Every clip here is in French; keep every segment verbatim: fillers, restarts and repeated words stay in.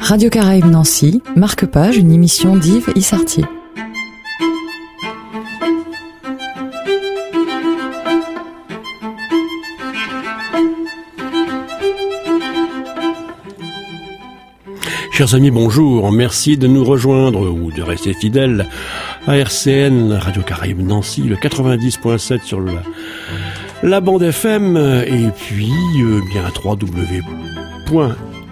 Radio Caraïbes Nancy, Marque-Page, une émission d'Yves Issartier. Chers amis, bonjour. Merci de nous rejoindre ou de rester fidèles à R C N, Radio Caraïbes Nancy, le quatre-vingt-dix point sept sur la, la bande F M, et puis euh, bien w w w point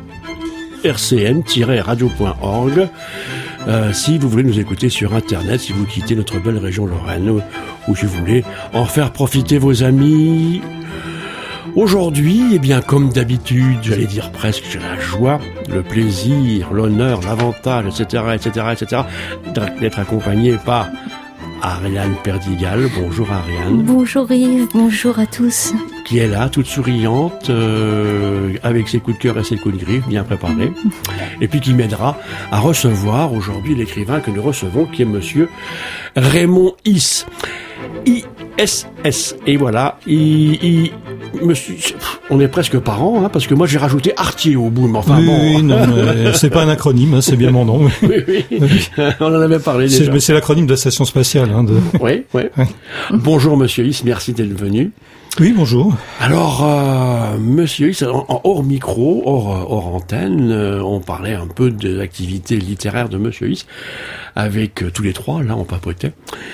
r c n tiret radio point org. Euh, si vous voulez nous écouter sur Internet, si vous quittez notre belle région Lorraine, ou, ou si vous voulez en faire profiter vos amis. Aujourd'hui, eh bien, comme d'habitude, j'allais dire presque, j'ai la joie, le plaisir, l'honneur, l'avantage, et cetera, et cetera, et cetera, d'être accompagné par Ariane Perdigal. Bonjour Ariane. Bonjour Yves, bonjour à tous. Qui est là, toute souriante, euh, avec ses coups de cœur et ses coups de griffe bien préparés, et puis qui m'aidera à recevoir aujourd'hui l'écrivain que nous recevons, qui est monsieur Raymond Iss. I S S. Et voilà, il, il, monsieur, on est presque parents, hein, parce que moi j'ai rajouté Artier au bout, mais enfin oui, bon. Oui, non, mais c'est pas un acronyme, hein, c'est bien mon nom. Oui, oui, on en avait parlé déjà. C'est, mais c'est l'acronyme de la station spatiale. Hein, de... Oui, oui. Bonjour Monsieur Iss, merci d'être venu. Oui, bonjour. Alors, euh, Monsieur Iss, en, en hors micro, hors, hors antenne, euh, on parlait un peu de l'activité littéraire de Monsieur Iss, avec euh, tous les trois, là, on papotait,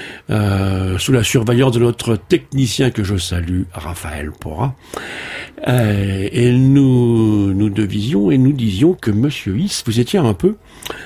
euh, sous la surveillance de notre technicien que je salue, Raphaël Pora. Euh, et nous, nous devisions et nous disions que Monsieur Iss, vous étiez un peu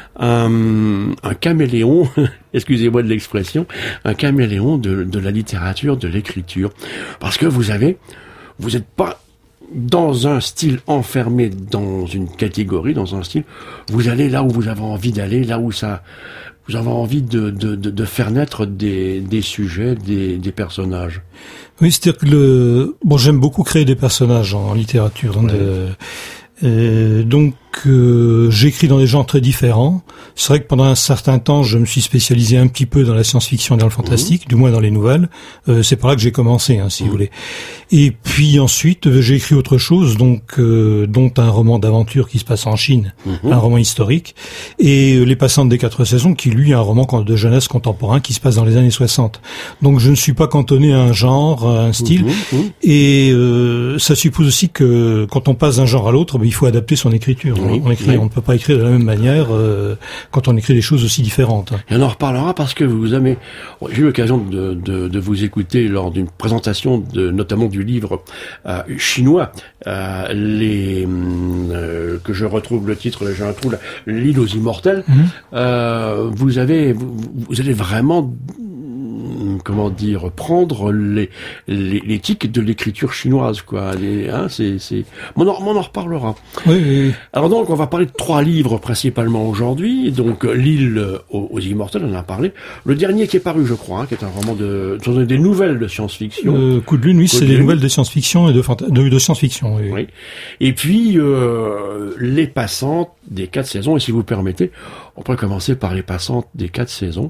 un, un caméléon, excusez-moi de l'expression, un caméléon de, de la littérature, de l'écriture. Parce que vous avez, vous n'êtes pas dans un style enfermé dans une catégorie, dans un style, vous allez là où vous avez envie d'aller, là où ça, vous avez envie de, de, de, de faire naître des, des sujets, des, des personnages. Oui, c'est-à-dire que le, bon, j'aime beaucoup créer des personnages en, en littérature, hein, ouais. de, euh, donc, euh, j'écris dans des genres très différents. C'est vrai que pendant un certain temps, je me suis spécialisé un petit peu dans la science-fiction et dans le fantastique, mmh. du moins dans les nouvelles. Euh, c'est par là que j'ai commencé, hein, si mmh. vous voulez. Et puis ensuite, euh, j'ai écrit autre chose, donc euh, dont un roman d'aventure qui se passe en Chine, mmh. un roman historique, et euh, Les Passantes des Quatre Saisons, qui lui est un roman de jeunesse contemporain qui se passe dans les années soixante. Donc je ne suis pas cantonné à un genre, à un style, mmh. et euh, ça suppose aussi que quand on passe d'un genre à l'autre, ben, il faut adapter son écriture. Oui, on écrit, oui. on ne peut pas écrire de la même manière euh, quand on écrit des choses aussi différentes. Et on en reparlera parce que vous avez, j'ai eu l'occasion de, de, de vous écouter lors d'une présentation de, notamment du livre euh, chinois, euh, les euh, que je retrouve le titre, j'ai un trou là, L'île aux immortels. Mm-hmm. Euh, vous avez, vous, vous allez vraiment, comment dire, prendre les les, les tics de l'écriture chinoise, quoi. Les, hein, c'est c'est, on en, on en reparlera. Oui, oui. Alors donc, on va parler de trois livres principalement aujourd'hui. Donc, L'île aux, aux immortels, on en a parlé. Le dernier qui est paru, je crois, hein, qui est un roman de, ce sont des nouvelles de science-fiction. Euh, Coup de lune, oui, Coup c'est de des lune. nouvelles de science-fiction et de fanta- de, de science-fiction. Oui. oui. Et puis euh, Les Passantes des Quatre Saisons. Et si vous permettez, on pourrait commencer par Les Passantes des Quatre Saisons.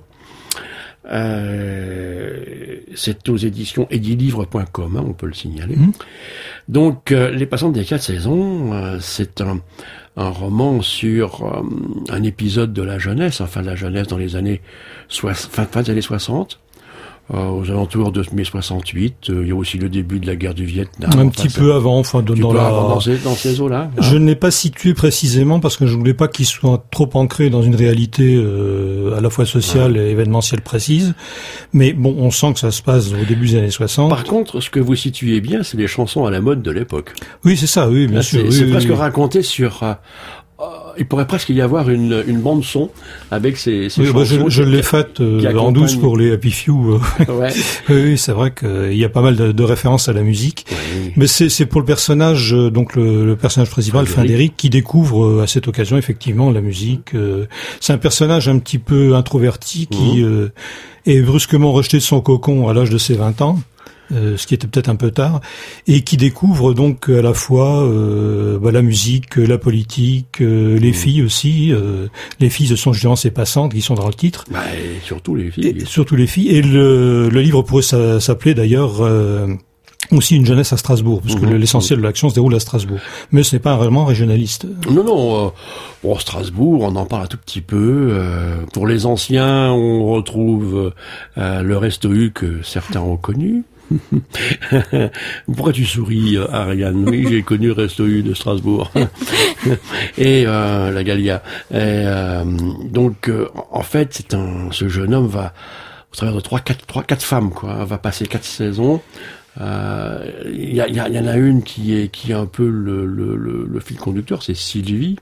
Euh, c'est aux éditions edilivre point com, hein, on peut le signaler. Mmh. Donc, euh, Les Passantes des Quatre Saisons, euh, c'est un, un roman sur euh, un épisode de la jeunesse, enfin la jeunesse dans les années soix- fin, fin des années soixante. Euh, aux alentours de mai soixante-huit, euh, il y a aussi le début de la guerre du Vietnam. Un enfin, petit peu avant, enfin, de, dans, la... avant dans, ces, dans ces eaux-là. Hein. Je ne l'ai pas situé précisément parce que je voulais pas qu'il soit trop ancré dans une réalité euh, à la fois sociale ouais. et événementielle précise. Mais bon, on sent que ça se passe au début des années soixante. Par contre, ce que vous situez bien, c'est les chansons à la mode de l'époque. Oui, c'est ça, oui, bien Là, sûr. C'est, oui, c'est oui, presque oui. raconté sur... Euh, il pourrait presque y avoir une, une bande son avec ces, ces oui, chansons. Bah je, je l'ai faite euh, en douce pour les Happy Few. Ouais. Oui, c'est vrai qu'il y a pas mal de, de références à la musique. Oui. Mais c'est, c'est pour le personnage, donc le, le personnage principal, Frédéric, qui découvre à cette occasion effectivement la musique. C'est un personnage un petit peu introverti qui mmh. euh, est brusquement rejeté de son cocon à l'âge de ses vingt ans. Euh, ce qui était peut-être un peu tard, et qui découvre donc à la fois euh, bah, la musique, la politique, euh, les mmh. filles aussi. Euh, les filles, ce sont justement ces passantes qui sont dans le titre. Bah, et surtout les filles. Et, surtout les filles. Et le, le livre pourrait s'appeler d'ailleurs euh, aussi une jeunesse à Strasbourg, parce que mmh, l'essentiel mmh. de l'action se déroule à Strasbourg. Mais ce n'est pas vraiment régionaliste. Non, non. Euh, bon, Strasbourg, on en parle un tout petit peu. Euh, pour les anciens, on retrouve euh, le Resto U que certains ont connu. Pourquoi tu souris, Ariane? Oui, j'ai connu le Resto U de Strasbourg. Et euh, la Gallia. Et, euh, donc, euh, en fait, c'est un, ce jeune homme va, au travers de trois, quatre, trois, quatre femmes, quoi, va passer quatre saisons. Il euh, y, a, y, a, y en a une qui est qui est un peu le, le, le, le fil conducteur, c'est Sylvie,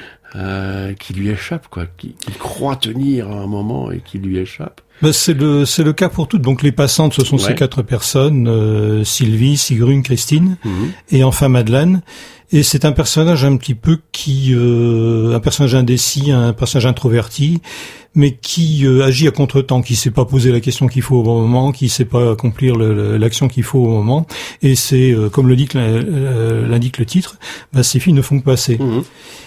euh, qui lui échappe, quoi, qui, qui croit tenir à un moment et qui lui échappe. Ben c'est le c'est le cas pour toutes. Donc les passantes, ce sont ouais. ces quatre personnes, euh, Sylvie, Sigrun, Christine, mmh. et enfin Madeleine. Et c'est un personnage un petit peu qui, euh, un personnage indécis, un personnage introverti, mais qui euh, agit à contre-temps, qui sait pas poser la question qu'il faut au bon moment, qui sait pas accomplir le, le, l'action qu'il faut au moment. Et c'est, euh, comme le dit, euh, l'indique le titre, bah, ces filles ne font que passer. Mmh.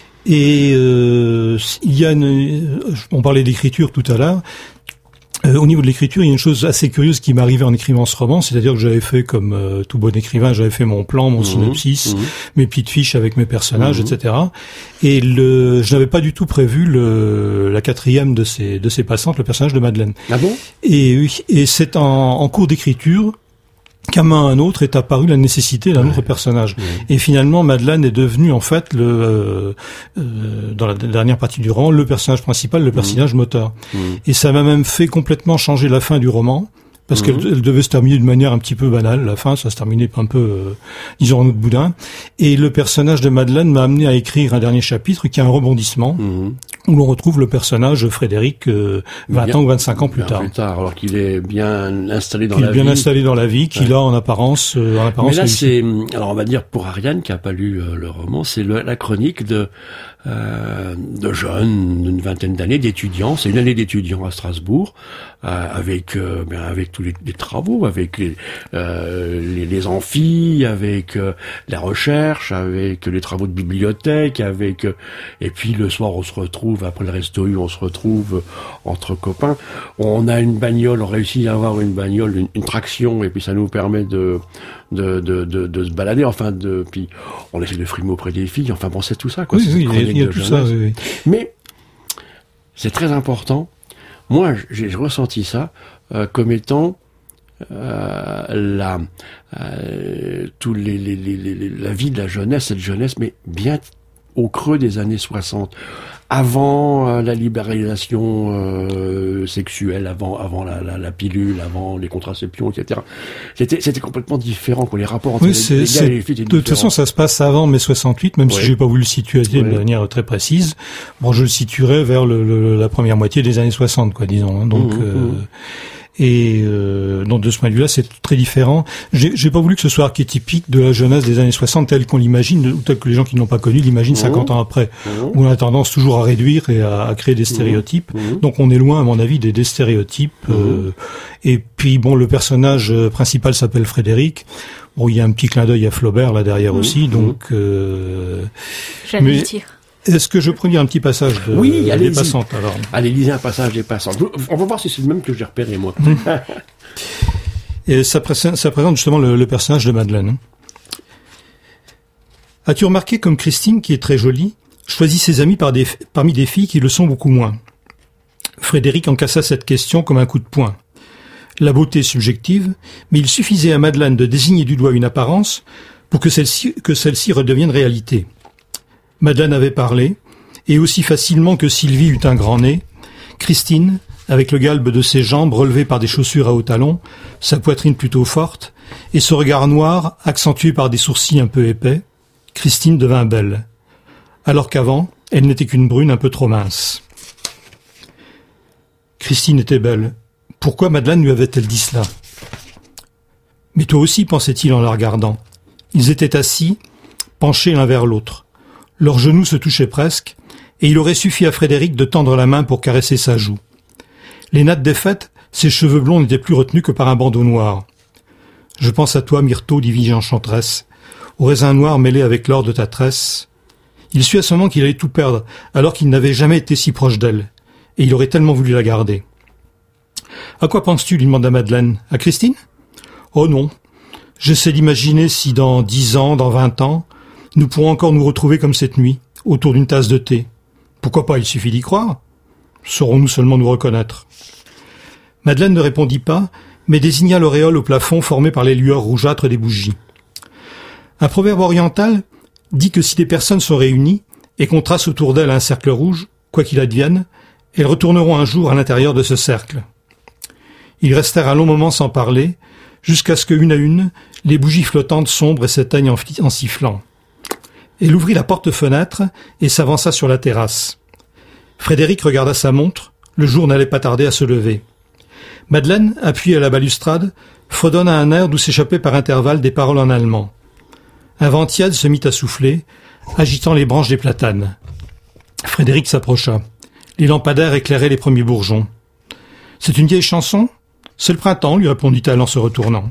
Et euh, il y a une, on parlait d'écriture tout à l'heure. Euh, au niveau de l'écriture, il y a une chose assez curieuse qui m'est arrivée en écrivant ce roman, c'est-à-dire que j'avais fait, comme euh, tout bon écrivain, j'avais fait mon plan, mon mmh, synopsis, mmh. mes petites fiches avec mes personnages, mmh. et cetera. Et le, je n'avais pas du tout prévu le, la quatrième de ces de ces passantes, le personnage de Madeleine. Ah bon? Et et c'est en, en cours d'écriture qu'à main un autre est apparue la nécessité d'un ouais. autre personnage. Ouais. Et finalement, Madeleine est devenue, en fait, le euh, euh, dans la dernière partie du roman, le personnage principal, le personnage mmh. moteur. Mmh. Et ça m'a même fait complètement changer la fin du roman, parce mmh. qu'elle elle devait se terminer d'une manière un petit peu banale. La fin, ça se terminait un peu, euh, disons, en eau de boudin. Et le personnage de Madeleine m'a amené à écrire un dernier chapitre qui a un rebondissement, mmh. où l'on retrouve le personnage Frédéric euh, vingt bien, ans ou vingt-cinq ans plus bien tard. Plus tard, alors qu'il est bien installé dans qu'il la vie. Qu'il est bien installé dans la vie, qu'il ouais. a en apparence, euh, en apparence. Mais là, réussi. c'est, alors on va dire pour Ariane qui a pas lu euh, le roman, c'est le, la chronique de euh, de jeunes d'une vingtaine d'années, d'étudiants. C'est une année d'étudiants à Strasbourg, euh, avec euh, ben, avec tous les, les travaux, avec les, euh, les, les amphis, avec euh, la recherche, avec les travaux de bibliothèque, avec euh, et puis le soir on se retrouve après le Resto U, on se retrouve entre copains. On a une bagnole, on réussit à avoir une bagnole, une, une traction, et puis ça nous permet de de de de, de se balader. Enfin, de puis on essaie de frimer auprès des filles. Enfin bon, c'est tout ça, quoi. Oui, c'est oui, il y a tout ça. Oui, oui. Mais c'est très important. Moi, j'ai, j'ai ressenti ça euh, comme étant euh, la euh, tous les, les, les, les la vie de la jeunesse, cette jeunesse, mais bien au creux des années soixante, avant euh, la libéralisation euh, sexuelle, avant avant la, la, la pilule, avant les contraceptions, et cetera. C'était c'était complètement différent, quoi. Les rapports entre oui, les, c'est, les gars c'est, et les filles étaient de toute façon, ça se passe avant mai soixante-huit, même ouais. si j'ai pas voulu le situer ouais. de manière très précise. Bon, je le situerais vers le, le, la première moitié des années soixante, quoi, disons. Hein. Donc. Mmh, euh, mmh. Et euh, donc de ce point de vue-là, c'est très différent. J'ai, j'ai pas voulu que ce soit archétypique de la jeunesse des années soixante telle qu'on l'imagine, ou telle que les gens qui ne l'ont pas connue l'imaginent mmh. cinquante ans après, mmh. où on a tendance toujours à réduire et à, à créer des stéréotypes. Mmh. Donc on est loin, à mon avis, des, des stéréotypes. Mmh. Euh, et puis bon, le personnage principal s'appelle Frédéric. Bon, il y a un petit clin d'œil à Flaubert là derrière mmh. aussi. Donc, euh, j'allais mais... le dire. Est-ce que je peux lire un petit passage de oui, des passantes alors? Allez, lisez un passage des passantes. On va voir si c'est le même que j'ai repéré moi. Et ça présente, ça présente justement le, le personnage de Madeleine. As-tu remarqué comme Christine, qui est très jolie, choisit ses amis par des, parmi des filles qui le sont beaucoup moins? Frédéric encassa cette question comme un coup de poing. La beauté est subjective, mais il suffisait à Madeleine de désigner du doigt une apparence pour que celle-ci, que celle-ci redevienne réalité. Madeleine avait parlé, et aussi facilement que Sylvie eut un grand nez, Christine, avec le galbe de ses jambes relevées par des chaussures à hauts talons, sa poitrine plutôt forte, et ce regard noir, accentué par des sourcils un peu épais, Christine devint belle. Alors qu'avant, elle n'était qu'une brune un peu trop mince. Christine était belle. Pourquoi Madeleine lui avait-elle dit cela? Mais toi aussi, pensait-il en la regardant. Ils étaient assis, penchés l'un vers l'autre. Leurs genoux se touchaient presque, et il aurait suffi à Frédéric de tendre la main pour caresser sa joue. Les nattes défaites, ses cheveux blonds n'étaient plus retenus que par un bandeau noir. « Je pense à toi, Myrto, dit Vigie enchanteresse, au raisin noir mêlé avec l'or de ta tresse. » Il sut à ce moment qu'il allait tout perdre, alors qu'il n'avait jamais été si proche d'elle, et il aurait tellement voulu la garder. « À quoi penses-tu » lui demanda Madeleine. « À Christine ?»« Oh non, J'essaie d'imaginer si dans dix ans, dans vingt ans, nous pourrons encore nous retrouver comme cette nuit, autour d'une tasse de thé. Pourquoi pas, il suffit d'y croire. Saurons-nous seulement nous reconnaître? Madeleine ne répondit pas, mais désigna l'auréole au plafond formée par les lueurs rougeâtres des bougies. Un proverbe oriental dit que si des personnes sont réunies et qu'on trace autour d'elles un cercle rouge, quoi qu'il advienne, elles retourneront un jour à l'intérieur de ce cercle. Ils restèrent un long moment sans parler, jusqu'à ce que, une à une, les bougies flottantes sombrent et s'éteignent en, en sifflant. Elle ouvrit la porte-fenêtre et s'avança sur la terrasse. Frédéric regarda sa montre, le jour n'allait pas tarder à se lever. Madeleine, appuyée à la balustrade, fredonna un air d'où s'échappaient par intervalles des paroles en allemand. Un vent tiède se mit à souffler, agitant les branches des platanes. Frédéric s'approcha. Les lampadaires éclairaient les premiers bourgeons. « C'est une vieille chanson ? C'est le printemps, lui répondit-elle en se retournant.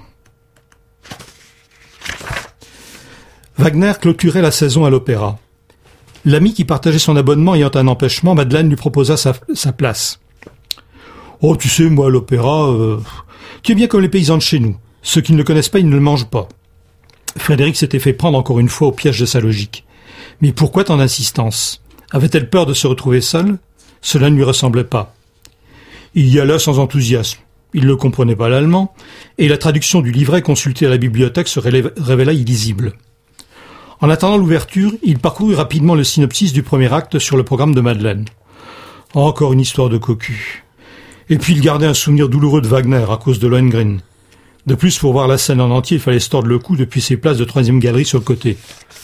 Wagner clôturait la saison à l'opéra. L'ami qui partageait son abonnement ayant un empêchement, Madeleine lui proposa sa, sa place. « Oh, tu sais, moi, à l'opéra, euh, tu es bien comme les paysans de chez nous. Ceux qui ne le connaissent pas, ils ne le mangent pas. » Frédéric s'était fait prendre encore une fois au piège de sa logique. Mais pourquoi tant d'insistance? Avait-elle peur de se retrouver seule? Cela ne lui ressemblait pas. Il y alla sans enthousiasme. Il ne comprenait pas l'allemand, et la traduction du livret consulté à la bibliothèque se révéla illisible. En attendant l'ouverture, il parcourut rapidement le synopsis du premier acte sur le programme de Madeleine. Encore une histoire de cocu. Et puis il gardait un souvenir douloureux de Wagner à cause de Lohengrin. De plus, pour voir la scène en entier, il fallait se tordre le cou depuis ses places de troisième galerie sur le côté.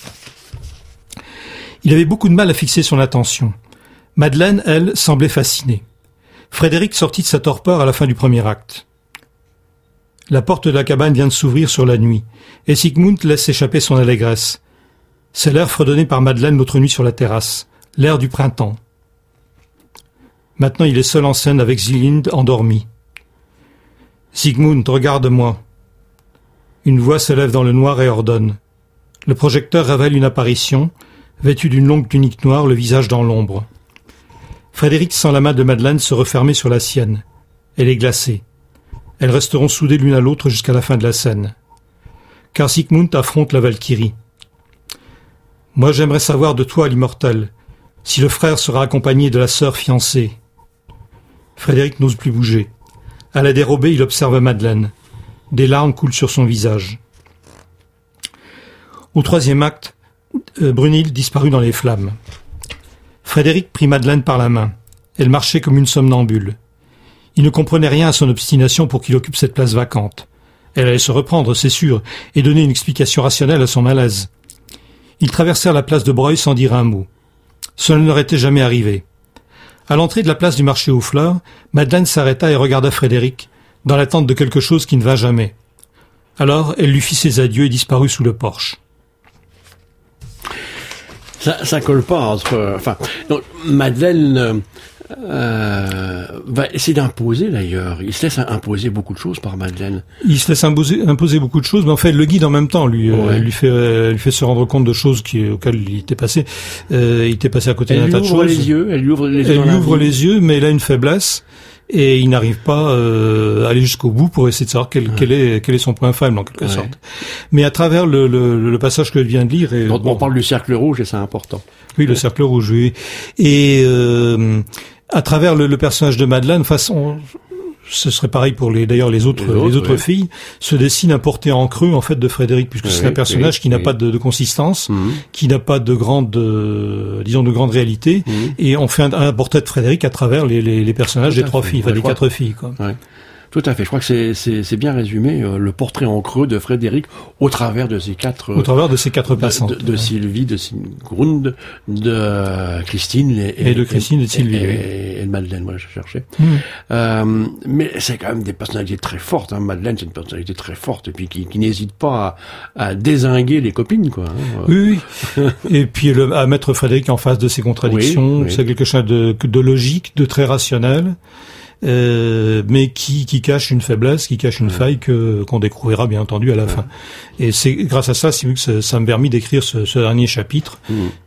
Il avait beaucoup de mal à fixer son attention. Madeleine, elle, semblait fascinée. Frédéric sortit de sa torpeur à la fin du premier acte. La porte de la cabane vient de s'ouvrir sur la nuit, et Sigmund laisse échapper son allégresse. C'est l'air fredonné par Madeleine l'autre nuit sur la terrasse, l'air du printemps. Maintenant il est seul en scène avec Sieglinde endormie. « Sigmund, regarde-moi » Une voix s'élève dans le noir et ordonne. Le projecteur révèle une apparition, vêtue d'une longue tunique noire, le visage dans l'ombre. Frédéric sent la main de Madeleine se refermer sur la sienne. Elle est glacée. Elles resteront soudées l'une à l'autre jusqu'à la fin de la scène. Car Sigmund affronte la Valkyrie. « Moi j'aimerais savoir de toi, l'immortel, si le frère sera accompagné de la sœur fiancée. » Frédéric n'ose plus bouger. À la dérobée, il observe Madeleine. Des larmes coulent sur son visage. Au troisième acte, euh, Brunhilde disparut dans les flammes. Frédéric prit Madeleine par la main. Elle marchait comme une somnambule. Il ne comprenait rien à son obstination pour qu'il occupe cette place vacante. Elle allait se reprendre, c'est sûr, et donner une explication rationnelle à son malaise. Ils traversèrent la place de Breuil sans dire un mot. Cela ne leur était jamais arrivé. À l'entrée de la place du marché aux fleurs, Madeleine s'arrêta et regarda Frédéric, dans l'attente de quelque chose qui ne vint jamais. Alors, elle lui fit ses adieux et disparut sous le porche. Ça, ça colle pas entre... Enfin, donc, Madeleine euh, va essayer d'imposer, d'ailleurs. Il se laisse imposer beaucoup de choses par Madeleine. Il se laisse imposer, imposer beaucoup de choses, mais en fait, elle le guide en même temps. Lui, ouais. euh, elle lui fait, elle lui fait se rendre compte de choses qui, auxquelles il était passé. Euh, il était passé à côté d'un tas de choses. Elle lui ouvre les yeux. Elle lui ouvre les yeux. Elle lui ouvre les yeux, mais elle a une faiblesse. Et il n'arrive pas euh, à aller jusqu'au bout pour essayer de savoir quel, ouais. quel est quel est son point faible en quelque ouais. sorte. Mais à travers le, le, le passage que je viens de lire, et, on, bon, on parle du cercle rouge et c'est important. Oui, le cercle rouge. Oui. Et euh, à travers le, le personnage de Madeleine, façon, ce serait pareil pour les d'ailleurs les autres les autres, les autres ouais. filles, se dessine un portrait en creux en fait de Frédéric, puisque ouais, c'est un personnage oui, qui n'a oui. pas de, de consistance, mmh. qui n'a pas de grande de, disons de grande réalité, mmh. et on fait un, un portrait de Frédéric à travers les, les, les personnages des trois fait. filles, enfin, ouais, des quatre filles quoi. Ouais. Tout à fait. Je crois que c'est, c'est, c'est bien résumé, euh, le portrait en creux de Frédéric au travers de ces quatre... Euh, au travers de ces quatre passantes. De, de, de ouais. Sylvie, de Sigrun, de Christine et, et, et de Christine et, et de Sylvie. Et, oui. et, et de Madeleine, voilà, je cherchais. Mmh. Euh, mais c'est quand même des personnalités très fortes. Hein. Madeleine, c'est une personnalité très forte et puis qui, qui n'hésite pas à, à dézinguer les copines, quoi. Hein. Oui, oui. Et puis le, à mettre Frédéric en face de ses contradictions, oui, oui. c'est quelque chose de, de logique, de très rationnel. Euh, mais qui, qui cache une faiblesse, qui cache une ouais. faille que qu'on découvrira bien entendu à la ouais. fin. Et c'est grâce à ça, c'est vu que ça, ça me permis d'écrire ce, ce dernier chapitre, mmh.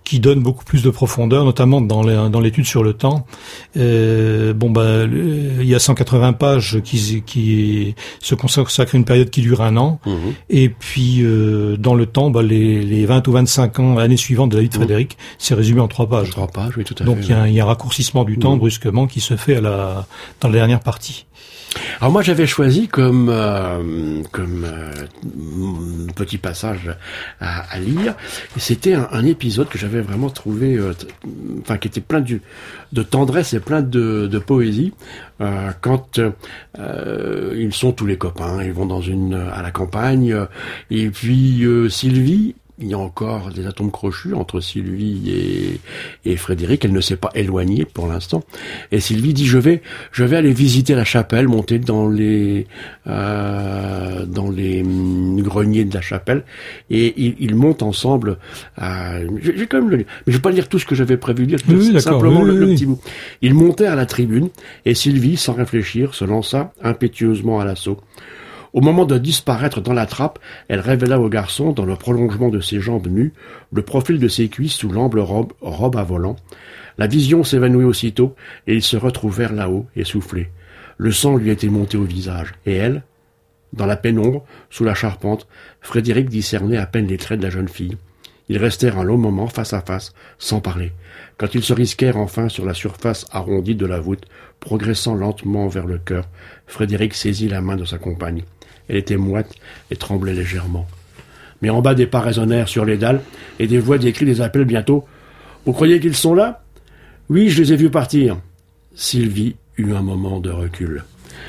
qui donne beaucoup plus de profondeur, notamment dans les, dans l'étude sur le temps. Euh, bon bah il y a cent quatre-vingts pages qui qui se consacrent à une période qui dure un an, mmh. et puis euh, dans le temps, bah les les vingt ou vingt-cinq ans années suivantes de la vie de Frédéric, mmh. c'est résumé en trois pages. Trois pages, oui, tout à Donc fait. il y a un, il y a un raccourcissement du mmh. temps brusquement qui se fait à la dans la dernière partie. Alors moi j'avais choisi comme euh, comme euh, petit passage à, à lire, et c'était un, un épisode que j'avais vraiment trouvé, euh, t- enfin qui était plein de, de tendresse et plein de, de poésie. Euh, quand euh, ils sont tous les copains, ils vont dans une à la campagne, et puis euh, Sylvie. Il y a encore des atomes crochus entre Sylvie et, et Frédéric. Elle ne s'est pas éloignée pour l'instant. Et Sylvie dit je vais, je vais aller visiter la chapelle, monter dans les euh, dans les hum, greniers de la chapelle. Et ils, ils montent ensemble. Euh, j'ai quand même le lire, mais je vais pas lire tout ce que j'avais prévu de lire. Oui, oui, simplement oui, le, oui, le oui. petit bout. Ils montèrent à la tribune et Sylvie, sans réfléchir, se lança impétueusement à l'assaut. Au moment de disparaître dans la trappe, elle révéla au garçon, dans le prolongement de ses jambes nues, le profil de ses cuisses sous l'ample robe, robe à volant. La vision s'évanouit aussitôt, et ils se retrouvèrent là-haut, essoufflés. Le sang lui était monté au visage, et elle, dans la pénombre, sous la charpente, Frédéric discernait à peine les traits de la jeune fille. Ils restèrent un long moment face à face, sans parler. Quand ils se risquèrent enfin sur la surface arrondie de la voûte, progressant lentement vers le cœur, Frédéric saisit la main de sa compagne. Elle était moite et tremblait légèrement. Mais en bas, des pas résonnèrent sur les dalles, et des voix, des cris, des appels bientôt. « Vous croyez qu'ils sont là ?»« Oui, je les ai vus partir. » Sylvie eut un moment de recul.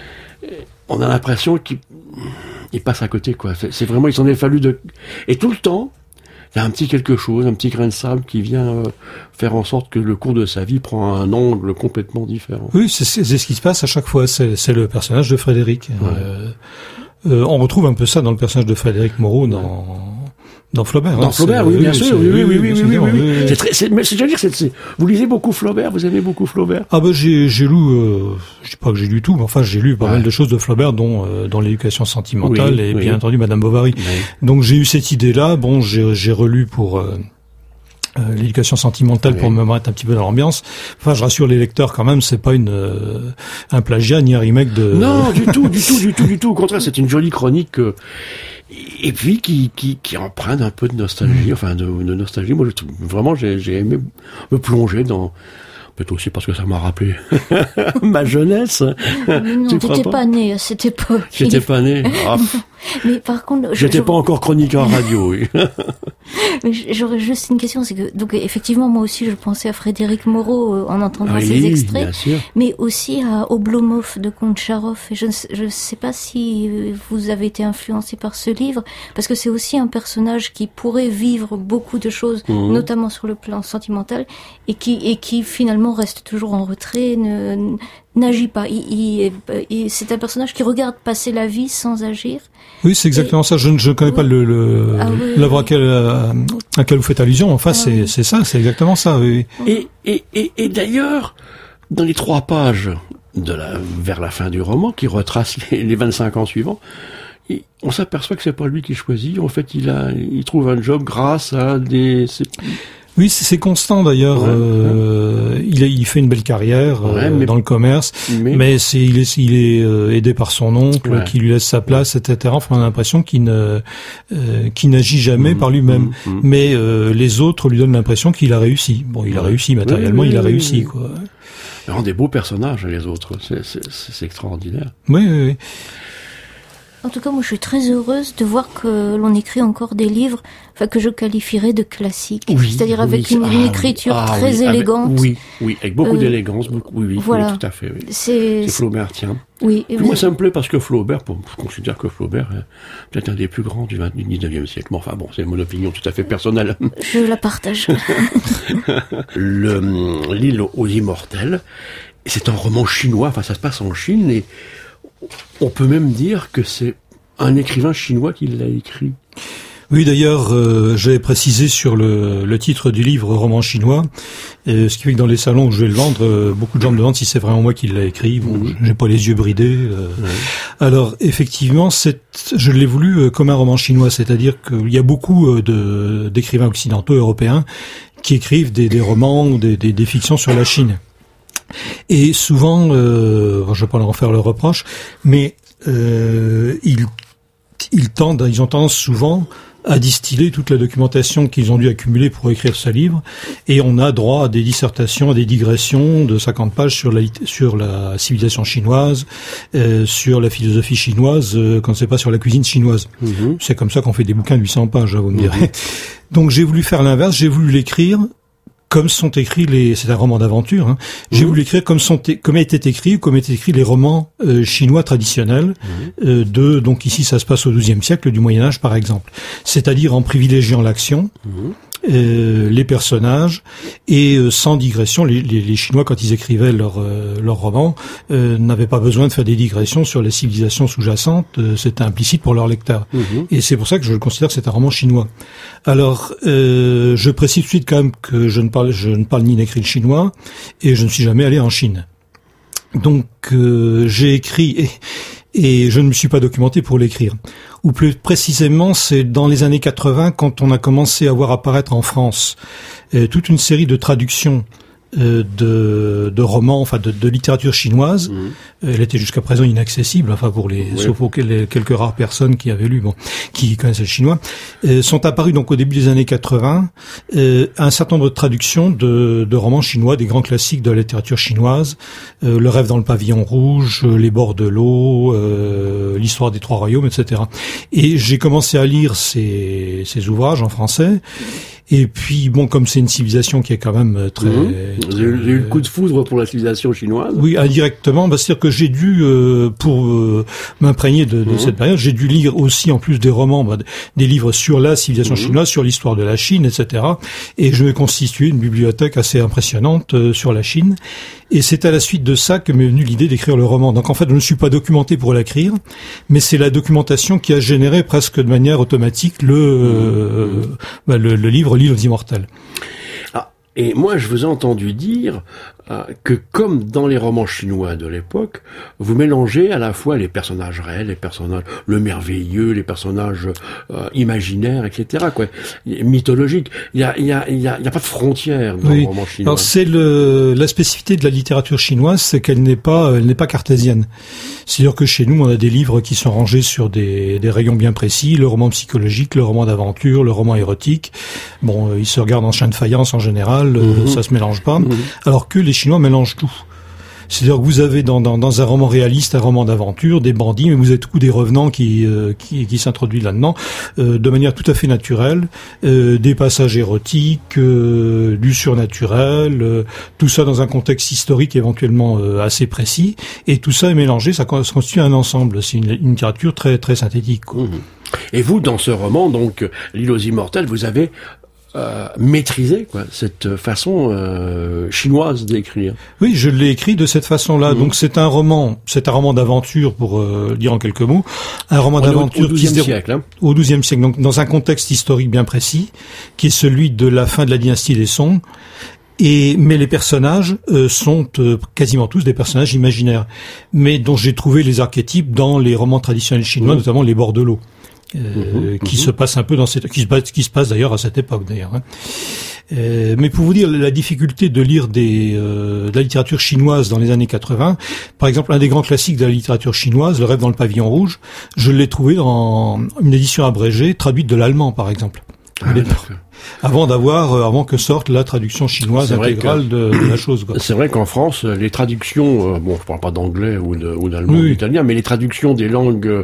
On a l'impression qu'il il passe à côté, quoi. C'est, c'est vraiment, il s'en est fallu de... Et tout le temps, il y a un petit quelque chose, un petit grain de sable qui vient euh, faire en sorte que le cours de sa vie prend un angle complètement différent. Oui, c'est, c'est, c'est ce qui se passe à chaque fois. C'est, c'est le personnage de Frédéric. Ouais. Euh, euh, on retrouve un peu ça dans le personnage de Frédéric Moreau dans... Ouais. Dans Flaubert. Dans hein, Flaubert, oui, oui, bien sûr, oui, oui, oui, oui, oui, oui, oui, oui. oui. C'est très, c'est, mais c'est, je veux dire, c'est, c'est, vous lisez beaucoup Flaubert, vous aimez beaucoup Flaubert? Ah ben j'ai, j'ai lu, euh, je dis pas que j'ai lu tout, mais enfin j'ai lu pas ouais. mal de choses de Flaubert, dont euh, dans l'éducation sentimentale oui, et oui. bien entendu Madame Bovary. Oui. Donc j'ai eu cette idée-là. Bon, j'ai, j'ai relu pour euh, euh, l'éducation sentimentale oui. pour me mettre un petit peu dans l'ambiance. Enfin, je rassure les lecteurs quand même, c'est pas une euh, un plagiat ni un remake de. Non, du tout, du tout, du tout, du tout. Au contraire, c'est une jolie chronique. Euh... Et puis qui qui qui emprunte un peu de nostalgie, mmh. enfin de, de nostalgie. Moi, je, vraiment, j'ai, j'ai aimé me plonger dans. Peut-être aussi parce que ça m'a rappelé ma jeunesse. Mais non, tu t'étais pas, pas né à cette époque. J'étais pas né. Ah, mais par contre, j'étais je... pas encore chroniqueur radio. Oui. Mais j'aurais juste une question, c'est que donc effectivement moi aussi je pensais à Frédéric Moreau euh, en entendant oui, ces extraits, bien sûr. Mais aussi à Oblomov de Koncharov. Et je ne sais, je sais pas si vous avez été influencé par ce livre, parce que c'est aussi un personnage qui pourrait vivre beaucoup de choses, mmh. notamment sur le plan sentimental, et qui et qui finalement reste toujours en retrait, ne, n'agit pas. Il, il, il, c'est un personnage qui regarde passer la vie sans agir. Oui, c'est exactement et, ça. Je ne je connais oui. pas le, le ah, oui, l'œuvre oui. à laquelle à laquelle vous faites allusion. Enfin, ah, c'est oui. c'est ça, c'est exactement ça. Oui. Et et et, et d'ailleurs, dans les trois pages de la vers la fin du roman, qui retrace les, les vingt-cinq ans suivants, et on s'aperçoit que c'est pas lui qui choisit. En fait, il a il trouve un job grâce à des c'est, Oui, c'est, c'est constant d'ailleurs. Ouais, euh, ouais. Il, a, il fait une belle carrière ouais, euh, mais, dans le commerce, mais, mais c'est, il est, il est euh, aidé par son oncle ouais. qui lui laisse sa place, et cetera. Enfin, on a l'impression qu'il ne, euh, qu'il n'agit jamais mmh, par lui-même. Mmh, mmh. Mais euh, les autres lui donnent l'impression qu'il a réussi. Bon, il ouais. a réussi matériellement, oui, oui, il a oui, réussi, oui. quoi. Alors, des beaux personnages, les autres. C'est, c'est, c'est extraordinaire. Oui, oui, oui. En tout cas, moi, je suis très heureuse de voir que l'on écrit encore des livres, enfin, que je qualifierais de classiques. Oui, c'est-à-dire oui, avec une, ah, une écriture ah, très oui, élégante. Avec, oui, oui, avec beaucoup euh, d'élégance, beaucoup, oui, oui, voilà. oui, tout à fait, oui. C'est, c'est Flaubert, tiens. Oui. Puis moi, ça me plaît parce que Flaubert, bon, je considère que Flaubert est peut-être un des plus grands du dix-neuvième siècle. Mais enfin, bon, c'est mon opinion tout à fait personnelle. Je la partage. Le, L'île aux immortels, c'est un roman chinois, enfin, ça se passe en Chine, et on peut même dire que c'est un écrivain chinois qui l'a écrit. Oui, d'ailleurs, euh, j'avais précisé sur le, le titre du livre roman chinois, et ce qui fait que dans les salons où je vais le vendre, euh, beaucoup de gens me demandent si c'est vraiment moi qui l'ai écrit. Bon, mmh. j'ai pas les yeux bridés. Euh. Mmh. Alors, effectivement, c'est, je l'ai voulu euh, comme un roman chinois, c'est-à-dire qu'il y a beaucoup euh, de d'écrivains occidentaux, européens, qui écrivent des, des romans ou des, des, des fictions sur la Chine. Et souvent, euh, je vais pas leur en faire le reproche, mais euh, ils, ils tendent, ils ont tendance souvent à distiller toute la documentation qu'ils ont dû accumuler pour écrire ce livre, et on a droit à des dissertations, à des digressions de cinquante pages sur la, sur la civilisation chinoise, euh, sur la philosophie chinoise, euh, quand c'est pas sur la cuisine chinoise. Mmh. C'est comme ça qu'on fait des bouquins de huit cents pages, vous me direz. Mmh. Donc j'ai voulu faire l'inverse, j'ai voulu l'écrire comme sont écrits les, c'est un roman d'aventure, hein. J'ai mmh. voulu écrire comme sont, comme étaient écrits, comme étaient écrits les romans euh, chinois traditionnels, mmh. euh, de, donc ici ça se passe au douzième siècle, du Moyen-Âge par exemple. C'est-à-dire en privilégiant l'action, mmh. euh, les personnages, et euh, sans digression, les, les, les Chinois quand ils écrivaient leurs euh, leur romans, euh, n'avaient pas besoin de faire des digressions sur les civilisations sous-jacentes, euh, c'était implicite pour leurs lecteurs. Mmh. Et c'est pour ça que je considère que c'est un roman chinois. Alors, euh, je précise tout de suite quand même que je ne parle, je ne parle ni n'écris le chinois, et je ne suis jamais allé en Chine. Donc, euh, j'ai écrit, et, et je ne me suis pas documenté pour l'écrire. Ou plus précisément, c'est dans les années quatre-vingts, quand on a commencé à voir apparaître en France euh, toute une série de traductions euh, de, de romans, enfin de, de littérature chinoise. Mmh. Elle était jusqu'à présent inaccessible, enfin pour les, oui. sauf pour les quelques rares personnes qui avaient lu, bon, qui connaissaient le chinois. Euh, sont apparus donc au début des années quatre-vingts euh, un certain nombre de traductions de, de romans chinois, des grands classiques de la littérature chinoise, euh, Le rêve dans le pavillon rouge, Les bords de l'eau, euh, L'histoire des trois royaumes, et cetera. Et j'ai commencé à lire ces, ces ouvrages en français. Et puis, bon, comme c'est une civilisation qui est quand même très... Mmh. J'ai eu le coup de foudre pour la civilisation chinoise. Oui, indirectement. Bah, c'est-à-dire que j'ai dû, euh, pour euh, m'imprégner de, de mmh. cette période, j'ai dû lire aussi, en plus des romans, bah, des livres sur la civilisation mmh. chinoise, sur l'histoire de la Chine, et cetera. Et je vais constituer une bibliothèque assez impressionnante euh, sur la Chine. Et c'est à la suite de ça que m'est venue l'idée d'écrire le roman. Donc en fait, je ne suis pas documenté pour l'écrire, mais c'est la documentation qui a généré presque de manière automatique le, euh, bah, le, le livre L'île aux immortels. Ah, et moi, je vous ai entendu dire euh, que comme dans les romans chinois de l'époque, vous mélangez à la fois les personnages réels, les personnages, le merveilleux, les personnages euh, imaginaires, et cetera, quoi, mythologiques. Il y a, il y a, il y a, il y a pas de frontières dans oui. les romans chinois. Alors c'est le, la spécificité de la littérature chinoise, c'est qu'elle n'est pas, elle n'est pas cartésienne. C'est-à-dire que chez nous, on a des livres qui sont rangés sur des, des rayons bien précis, le roman psychologique, le roman d'aventure, le roman érotique. Bon, euh, ils se regardent en chien de faïence en général, mmh. euh, ça se mélange pas. Mmh. Alors que les Chinois mélangent tout. C'est-à-dire que vous avez dans, dans, dans un roman réaliste, un roman d'aventure, des bandits, mais vous avez tout des revenants qui, euh, qui, qui s'introduisent là-dedans, euh, de manière tout à fait naturelle, euh, des passages érotiques, euh, du surnaturel, euh, tout ça dans un contexte historique éventuellement euh, assez précis, et tout ça est mélangé, ça constitue un ensemble. C'est une, une littérature très très synthétique, quoi. Mmh. Et vous, dans ce roman, donc L'île aux immortels, vous avez Euh, maîtriser quoi cette façon euh, chinoise d'écrire. Oui, je l'ai écrit de cette façon-là. Mmh. Donc c'est un roman, c'est un roman d'aventure pour euh, dire en quelques mots, un roman On d'aventure au douzième siècle, hein. au douzième siècle, donc dans un contexte historique bien précis, qui est celui de la fin de la dynastie des Song. Et mais les personnages euh, sont euh, quasiment tous des personnages imaginaires, mais dont j'ai trouvé les archétypes dans les romans traditionnels chinois, mmh. notamment Les bords de l'eau. Euh, mmh, qui mmh. se passe un peu dans cette, qui se passe, qui se passe d'ailleurs à cette époque d'ailleurs. Hein. Euh, mais pour vous dire la difficulté de lire des, euh, de la littérature chinoise dans les années quatre-vingts, par exemple un des grands classiques de la littérature chinoise, Le rêve dans le pavillon rouge, je l'ai trouvé dans une édition abrégée traduite de l'allemand par exemple. Ah, avant d'avoir, euh, avant que sorte la traduction chinoise intégrale que, de, de la chose. Quoi. C'est vrai qu'en France, les traductions, euh, bon, je parle pas d'anglais ou, de, ou d'allemand, oui. ou d'italien, mais les traductions des langues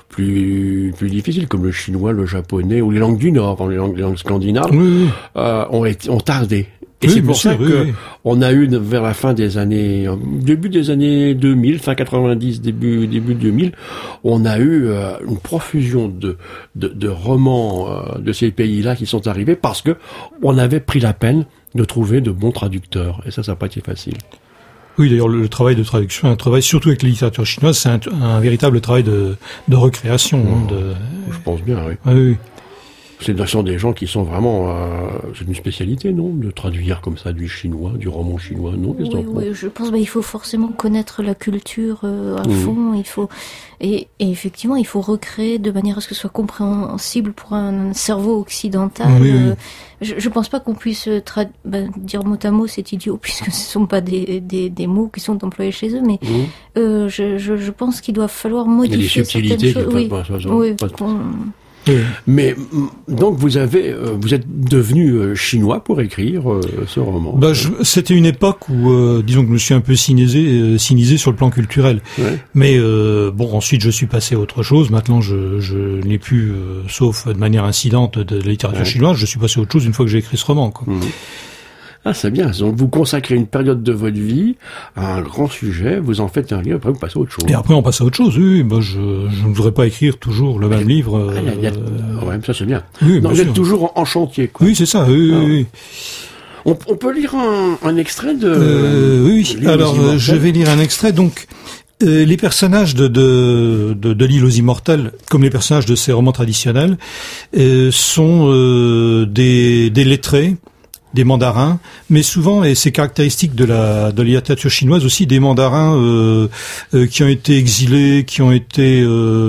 plus plus difficiles, comme le chinois, le japonais ou les langues du Nord, les langues, les langues scandinaves, oui, oui. Euh, ont été, ont tardé. Et oui, c'est pour ça sûr, que oui, oui. on a eu vers la fin des années, début des années deux mille, fin quatre-vingt-dix, début début deux mille, on a eu euh, une profusion de de, de romans euh, de ces pays-là qui sont arrivés parce que on avait pris la peine de trouver de bons traducteurs. Et ça, ça n'a pas été facile. Oui, d'ailleurs, le, le travail de traduction, un travail surtout avec la littérature chinoise, c'est un, un véritable travail de de recréation. Mmh. Hein, de... Je pense bien, oui. Ah, oui. C'est ce sont des gens qui sont vraiment... Euh, c'est une spécialité, non? De traduire comme ça du chinois, du roman chinois, non? Oui, oui, je pense qu'il bah, faut forcément connaître la culture euh, à mmh. fond. Il faut et, et effectivement, il faut recréer de manière à ce que ce soit compréhensible pour un cerveau occidental. Oui, euh, oui. Je, je pense pas qu'on puisse trad- bah, dire mot à mot c'est idiot, puisque ce sont pas des, des, des mots qui sont employés chez eux, mais mmh. euh, je, je, je pense qu'il doit falloir modifier certaines choses. Oui, pas, pas, pas, oui, pas, bon. Oui. Mais donc vous avez, vous êtes devenu chinois pour écrire euh, ce roman. Bah, je, c'était une époque où, euh, disons que je me suis un peu cynisé, euh, cynisé sur le plan culturel. Ouais. Mais euh, bon, ensuite je suis passé à autre chose. Maintenant, je, je n'ai plus, euh, sauf de manière incidente, de la littérature ouais. chinoise. Je suis passé à autre chose une fois que j'ai écrit ce roman, quoi. Mmh. Ah, c'est bien. Donc, vous consacrez une période de votre vie à un grand sujet, vous en faites un livre, après vous passez à autre chose. Et après, on passe à autre chose, oui. Bah, je, je ne voudrais pas écrire toujours le même livre. Ah, y a, y a... Euh... Ouais, ça c'est bien. Oui, non, vous êtes toujours en, en chantier, quoi. Oui, c'est ça, oui, ah. oui. On, on peut lire un, un extrait de... Euh, oui, alors, euh, je vais lire un extrait, donc... Euh, les personnages de, de, de, de l'île aux Immortels, comme les personnages de ces romans traditionnels, euh, sont euh, des, des lettrés, des mandarins, mais souvent, et c'est caractéristique de la de la littérature chinoise aussi, des mandarins euh, euh, qui ont été exilés, qui ont été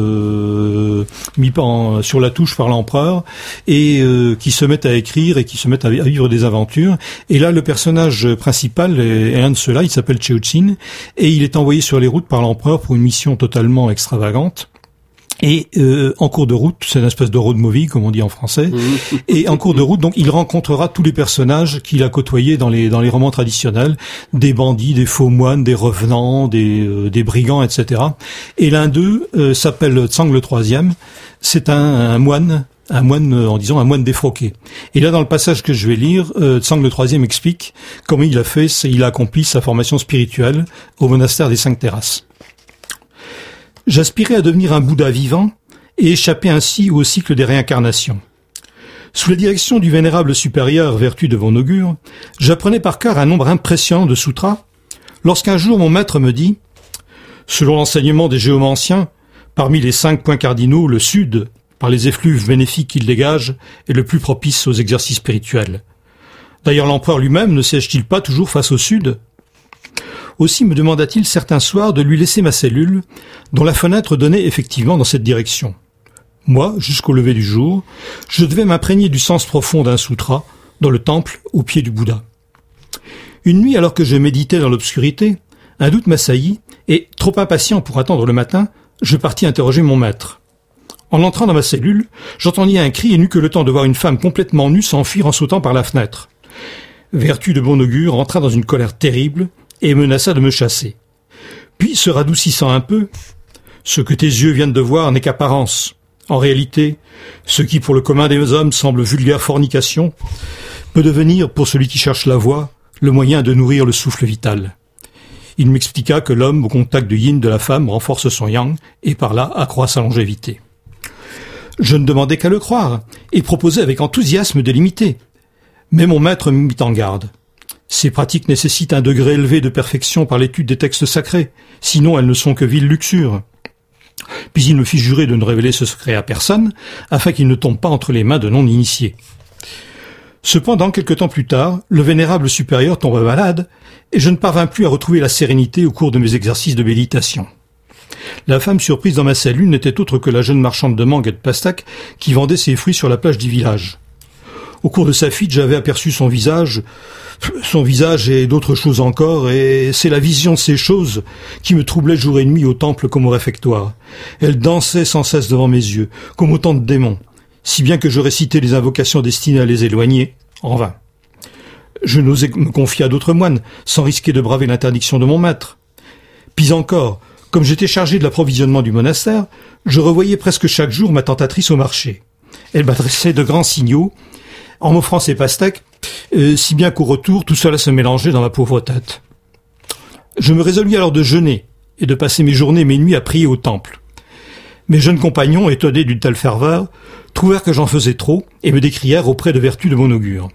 euh, mis en, sur la touche par l'empereur, et euh, qui se mettent à écrire et qui se mettent à vivre des aventures. Et là, le personnage principal est, est un de ceux-là, il s'appelle Cheo Chin, et il est envoyé sur les routes par l'empereur pour une mission totalement extravagante. Et euh, en cours de route, c'est une espèce de road movie, comme on dit en français. Et en cours de route, donc, il rencontrera tous les personnages qu'il a côtoyés dans les dans les romans traditionnels, des bandits, des faux moines, des revenants, des euh, des brigands, et cetera. Et l'un d'eux euh, s'appelle Tsang le Troisième. C'est un, un moine, un moine euh, en disant un moine défroqué. Et là, dans le passage que je vais lire, euh, Tsang le Troisième explique comment il a fait, il a accompli sa formation spirituelle au monastère des Cinq Terrasses. J'aspirais à devenir un Bouddha vivant et échapper ainsi au cycle des réincarnations. Sous la direction du vénérable supérieur vertu de bon augure, j'apprenais par cœur un nombre impressionnant de sutras, lorsqu'un jour mon maître me dit « Selon l'enseignement des géomanciens, parmi les cinq points cardinaux, le sud, par les effluves bénéfiques qu'il dégage, est le plus propice aux exercices spirituels. D'ailleurs l'empereur lui-même ne siège-t-il pas toujours face au sud ?» Aussi me demanda-t-il certains soirs de lui laisser ma cellule, dont la fenêtre donnait effectivement dans cette direction. Moi, jusqu'au lever du jour, je devais m'imprégner du sens profond d'un sutra, dans le temple, au pied du Bouddha. Une nuit, alors que je méditais dans l'obscurité, un doute m'assaillit, et, trop impatient pour attendre le matin, je partis interroger mon maître. En entrant dans ma cellule, j'entendis un cri et n'eus que le temps de voir une femme complètement nue s'enfuir en sautant par la fenêtre. Vertu de bon augure entra dans une colère terrible, et menaça de me chasser. Puis, se radoucissant un peu, « Ce que tes yeux viennent de voir n'est qu'apparence. En réalité, ce qui pour le commun des hommes semble vulgaire fornication, peut devenir, pour celui qui cherche la voie, le moyen de nourrir le souffle vital. » Il m'expliqua que l'homme, au contact du yin de la femme, renforce son yang, et par là accroît sa longévité. Je ne demandais qu'à le croire, et proposais avec enthousiasme de l'imiter. Mais mon maître me mit en garde. Ces pratiques nécessitent un degré élevé de perfection par l'étude des textes sacrés, sinon elles ne sont que viles luxures. Puis il me fit jurer de ne révéler ce secret à personne, afin qu'il ne tombe pas entre les mains de non-initiés. Cependant, quelque temps plus tard, le vénérable supérieur tomba malade, et je ne parvins plus à retrouver la sérénité au cours de mes exercices de méditation. La femme surprise dans ma cellule n'était autre que la jeune marchande de mangue et de pastèques qui vendait ses fruits sur la plage du village. Au cours de sa fuite, j'avais aperçu son visage, son visage et d'autres choses encore, et c'est la vision de ces choses qui me troublait jour et nuit au temple comme au réfectoire. Elle dansait sans cesse devant mes yeux, comme autant de démons, si bien que je récitais les invocations destinées à les éloigner, en vain. Je n'osais me confier à d'autres moines, sans risquer de braver l'interdiction de mon maître. Puis encore, comme j'étais chargé de l'approvisionnement du monastère, je revoyais presque chaque jour ma tentatrice au marché. Elle m'adressait de grands signaux, en m'offrant ses pastèques, euh, si bien qu'au retour, tout cela se mélangeait dans ma pauvre tête. Je me résolus alors de jeûner et de passer mes journées et mes nuits à prier au temple. Mes jeunes compagnons, étonnés d'une telle ferveur, trouvèrent que j'en faisais trop et me décrièrent auprès de vertu de mon augure.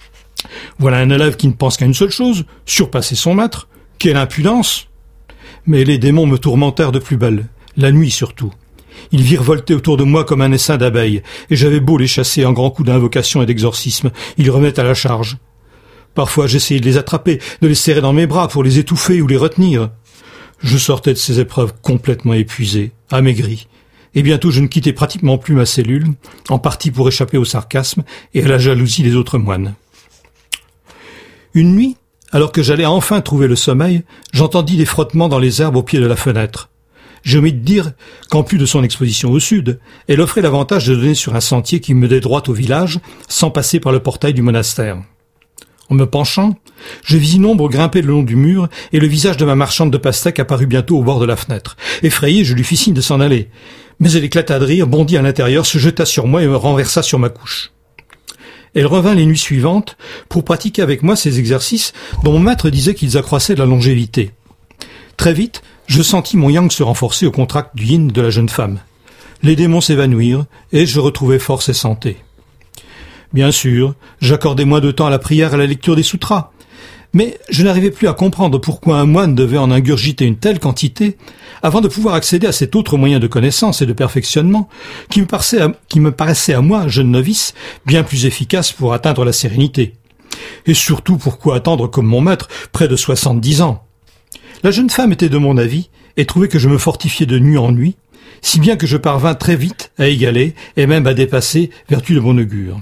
Voilà un élève qui ne pense qu'à une seule chose, surpasser son maître. Quelle impudence! Mais les démons me tourmentèrent de plus belle, la nuit surtout. Ils virevoltaient autour de moi comme un essaim d'abeilles, et j'avais beau les chasser en grands coups d'invocation et d'exorcisme, ils revenaient à la charge. Parfois j'essayais de les attraper, de les serrer dans mes bras pour les étouffer ou les retenir. Je sortais de ces épreuves complètement épuisé, amaigri, et bientôt je ne quittais pratiquement plus ma cellule, en partie pour échapper au sarcasme et à la jalousie des autres moines. Une nuit, alors que j'allais enfin trouver le sommeil, j'entendis des frottements dans les herbes au pied de la fenêtre. J'ai omis de dire qu'en plus de son exposition au sud, elle offrait l'avantage de donner sur un sentier qui menait droit au village, sans passer par le portail du monastère. En me penchant, je vis une ombre grimper le long du mur et le visage de ma marchande de pastèques apparut bientôt au bord de la fenêtre. Effrayé, je lui fis signe de s'en aller. Mais elle éclata de rire, bondit à l'intérieur, se jeta sur moi et me renversa sur ma couche. Elle revint les nuits suivantes pour pratiquer avec moi ces exercices dont mon maître disait qu'ils accroissaient la longévité. Très vite, je sentis mon yang se renforcer au contact du yin de la jeune femme. Les démons s'évanouirent et je retrouvai force et santé. Bien sûr, j'accordais moins de temps à la prière et à la lecture des sutras. Mais je n'arrivais plus à comprendre pourquoi un moine devait en ingurgiter une telle quantité avant de pouvoir accéder à cet autre moyen de connaissance et de perfectionnement qui me paraissait à, qui me paraissait à moi, jeune novice, bien plus efficace pour atteindre la sérénité. Et surtout, pourquoi attendre comme mon maître près de soixante-dix ans? La jeune femme était de mon avis et trouvait que je me fortifiais de nuit en nuit, si bien que je parvins très vite à égaler et même à dépasser vertu de bon augure.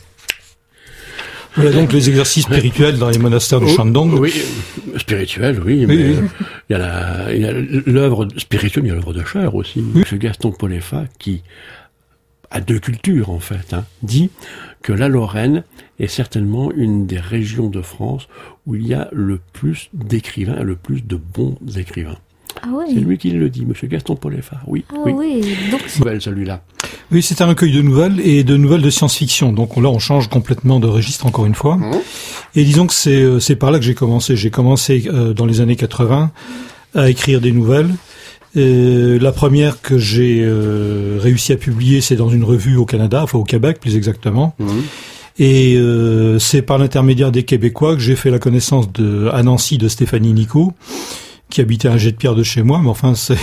Voilà donc les exercices spirituels dans les monastères de Shandong. Oui, spirituels, oui, oui mais oui. il y a la, il y a l'œuvre spirituelle, il y a l'œuvre de chair aussi. Oui. M. Gaston Polefa, qui a deux cultures en fait, hein, dit que la Lorraine est certainement une des régions de France où il y a le plus d'écrivains, le plus de bons écrivains. Ah oui. C'est lui qui le dit, M. Gaston Polefa. Oui, ah oui. oui. Donc nouvelle celui-là. Oui, c'est un recueil de nouvelles et de nouvelles de science-fiction. Donc là, on change complètement de registre encore une fois. Mmh. Et disons que c'est c'est par là que j'ai commencé. J'ai commencé euh, dans les années quatre-vingts à écrire des nouvelles. Et la première que j'ai euh, réussi à publier, c'est dans une revue au Canada, enfin au Québec plus exactement. Mmh. Et euh, c'est par l'intermédiaire des Québécois que j'ai fait la connaissance de à Nancy de Stéphanie Nico, qui habitait un jet de pierre de chez moi, mais enfin c'est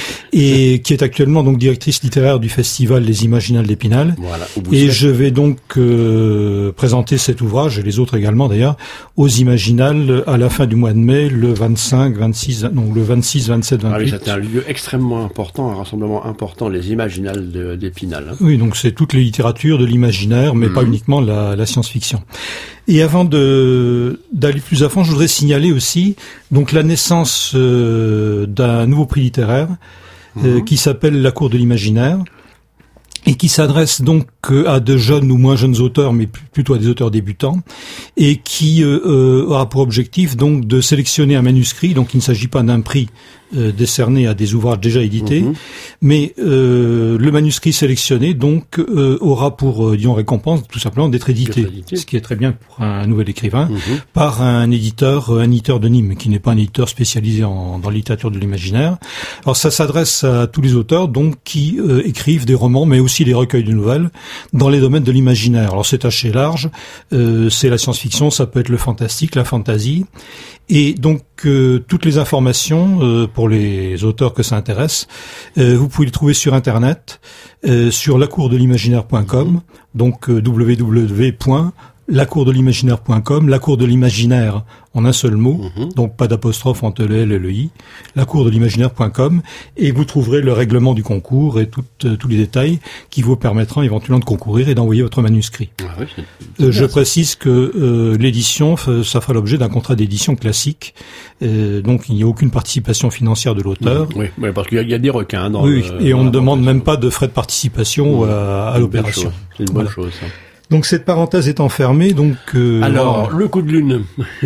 et qui est actuellement donc directrice littéraire du festival Les Imaginales d'Épinal. Voilà, et je vais donc euh, présenter cet ouvrage et les autres également d'ailleurs aux Imaginales à la fin du mois de mai, le vingt-cinq, vingt-six, non le vingt-six, vingt-sept, vingt-huit. Ah oui, c'était un lieu extrêmement important, un rassemblement important, les Imaginales de, d'Épinal. Hein. Oui, donc c'est toutes les littératures de l'imaginaire, mais mmh. pas uniquement la, la science-fiction. Et avant de d'aller plus à fond, je voudrais signaler aussi donc la naissance euh, d'un nouveau prix littéraire euh, mmh. qui s'appelle La Cour de l'Imaginaire et qui s'adresse donc à de jeunes ou moins jeunes auteurs, mais plutôt à des auteurs débutants, et qui euh, euh, aura pour objectif donc de sélectionner un manuscrit. Donc il ne s'agit pas d'un prix euh, décerné à des ouvrages déjà édités, mmh. mais euh, le manuscrit sélectionné donc euh, aura pour euh, disons récompense tout simplement d'être édité, édité, ce qui est très bien pour un nouvel écrivain, mmh. par un éditeur, un éditeur de Nîmes, qui n'est pas un éditeur spécialisé en, dans la littérature de l'imaginaire. Alors ça s'adresse à tous les auteurs donc qui euh, écrivent des romans, mais aussi des recueils de nouvelles dans les domaines de l'imaginaire. Alors c'est assez large, euh, c'est la science-fiction, ça peut être le fantastique, la fantasy, et donc euh, toutes les informations euh, pour les auteurs que ça intéresse, euh, vous pouvez les trouver sur internet, euh, sur lacour de l'imaginaire point com, donc euh, w w w point lacour de l'imaginaire point com, la cour de l'imaginaire en un seul mot, mmh. donc pas d'apostrophe entre le L et le I, lacour de l'imaginaire point com, et vous trouverez le règlement du concours et tout, euh, tous les détails qui vous permettront éventuellement de concourir et d'envoyer votre manuscrit. Ah oui, c'est, c'est euh, je précise que euh, l'édition, ça fera l'objet d'un contrat d'édition classique, euh, donc il n'y a aucune participation financière de l'auteur. Mmh. Oui, oui, parce qu'il y a, il y a des requins dans Oui, le, et on dans ne demande même pas de frais de participation mmh. à, à l'opération. C'est une bonne voilà. chose, ça. Donc cette parenthèse étant fermée, donc... Euh, Alors, voilà. le coup de lune.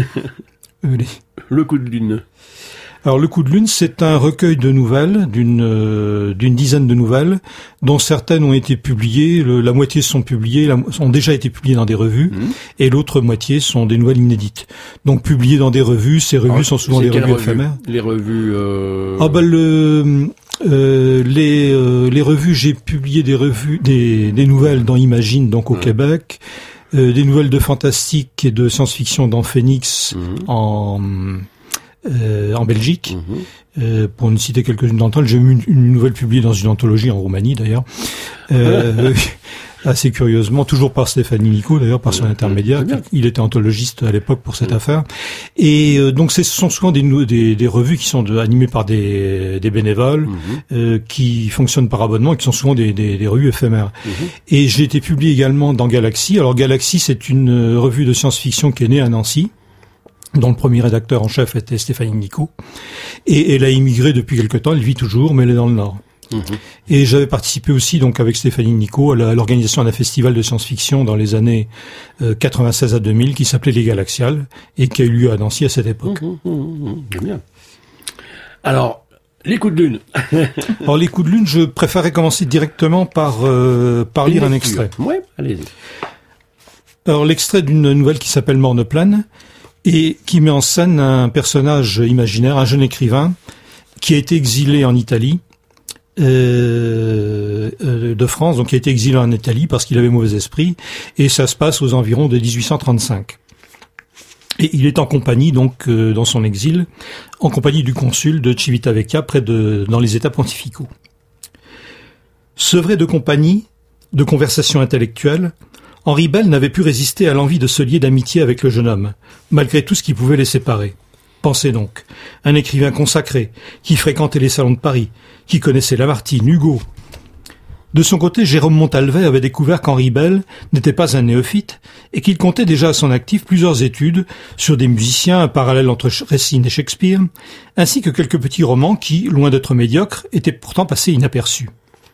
Allez. Le coup de lune. Alors le coup de lune, c'est un recueil de nouvelles, d'une euh, d'une dizaine de nouvelles, dont certaines ont été publiées, le, la moitié sont publiées, la, ont déjà été publiées dans des revues, mmh. et l'autre moitié sont des nouvelles inédites. Donc publiées dans des revues, ces revues Alors, sont souvent des revues revue éphémères. Les revues... Euh... Ah ben le... Euh, les euh, les revues, j'ai publié des revues, des des nouvelles dans Imagine, donc au mmh. Québec, euh, des nouvelles de fantastique et de science-fiction dans Phoenix mmh. en euh, en Belgique. Mmh. Euh, pour ne citer quelques-unes d'entre elles, j'ai eu une, une nouvelle publiée dans une anthologie en Roumanie d'ailleurs. Euh, assez curieusement, toujours par Stéphanie Nicot, d'ailleurs, par son mmh, intermédiaire. Il était anthologiste à l'époque pour cette mmh. affaire. Et euh, donc, ce sont souvent des, des, des revues qui sont de, animées par des, des bénévoles, mmh. euh, qui fonctionnent par abonnement, et qui sont souvent des, des, des revues éphémères. Mmh. Et j'ai été publié également dans Galaxy. Alors, Galaxy, c'est une revue de science-fiction qui est née à Nancy, dont le premier rédacteur en chef était Stéphanie Nicot. Et elle a immigré depuis quelque temps, elle vit toujours, mais elle est dans le Nord. Mmh. Et j'avais participé aussi donc avec Stéphanie Nicot à, la, à l'organisation d'un festival de science-fiction dans les années euh, quatre-vingt-seize à deux mille qui s'appelait Les Galaxiales et qui a eu lieu à Nancy à cette époque. Mmh, mmh, mmh, mmh, bien. Alors, les coups de lune. Alors les coups de lune, je préférais commencer directement par euh, par lire un extrait. Oui, allez-y. Alors l'extrait d'une nouvelle qui s'appelle Morneplane et qui met en scène un personnage imaginaire, un jeune écrivain qui a été exilé en Italie. Euh, euh, de France, donc qui a été exilé en Italie parce qu'il avait mauvais esprit, et ça se passe aux environs de dix-huit cent trente-cinq. Et il est en compagnie, donc, euh, dans son exil, en compagnie du consul de Civitavecchia, près de, dans les États pontificaux. Sevré de compagnie, de conversation intellectuelle, Henri Bell n'avait pu résister à l'envie de se lier d'amitié avec le jeune homme, malgré tout ce qui pouvait les séparer. Pensez donc, un écrivain consacré, qui fréquentait les salons de Paris, qui connaissait Lamartine, Hugo. De son côté, Jérôme Montalvet avait découvert qu'Henri Bell n'était pas un néophyte et qu'il comptait déjà à son actif plusieurs études sur des musiciens, un parallèle entre Racine et Shakespeare, ainsi que quelques petits romans qui, loin d'être médiocres, étaient pourtant passés inaperçus.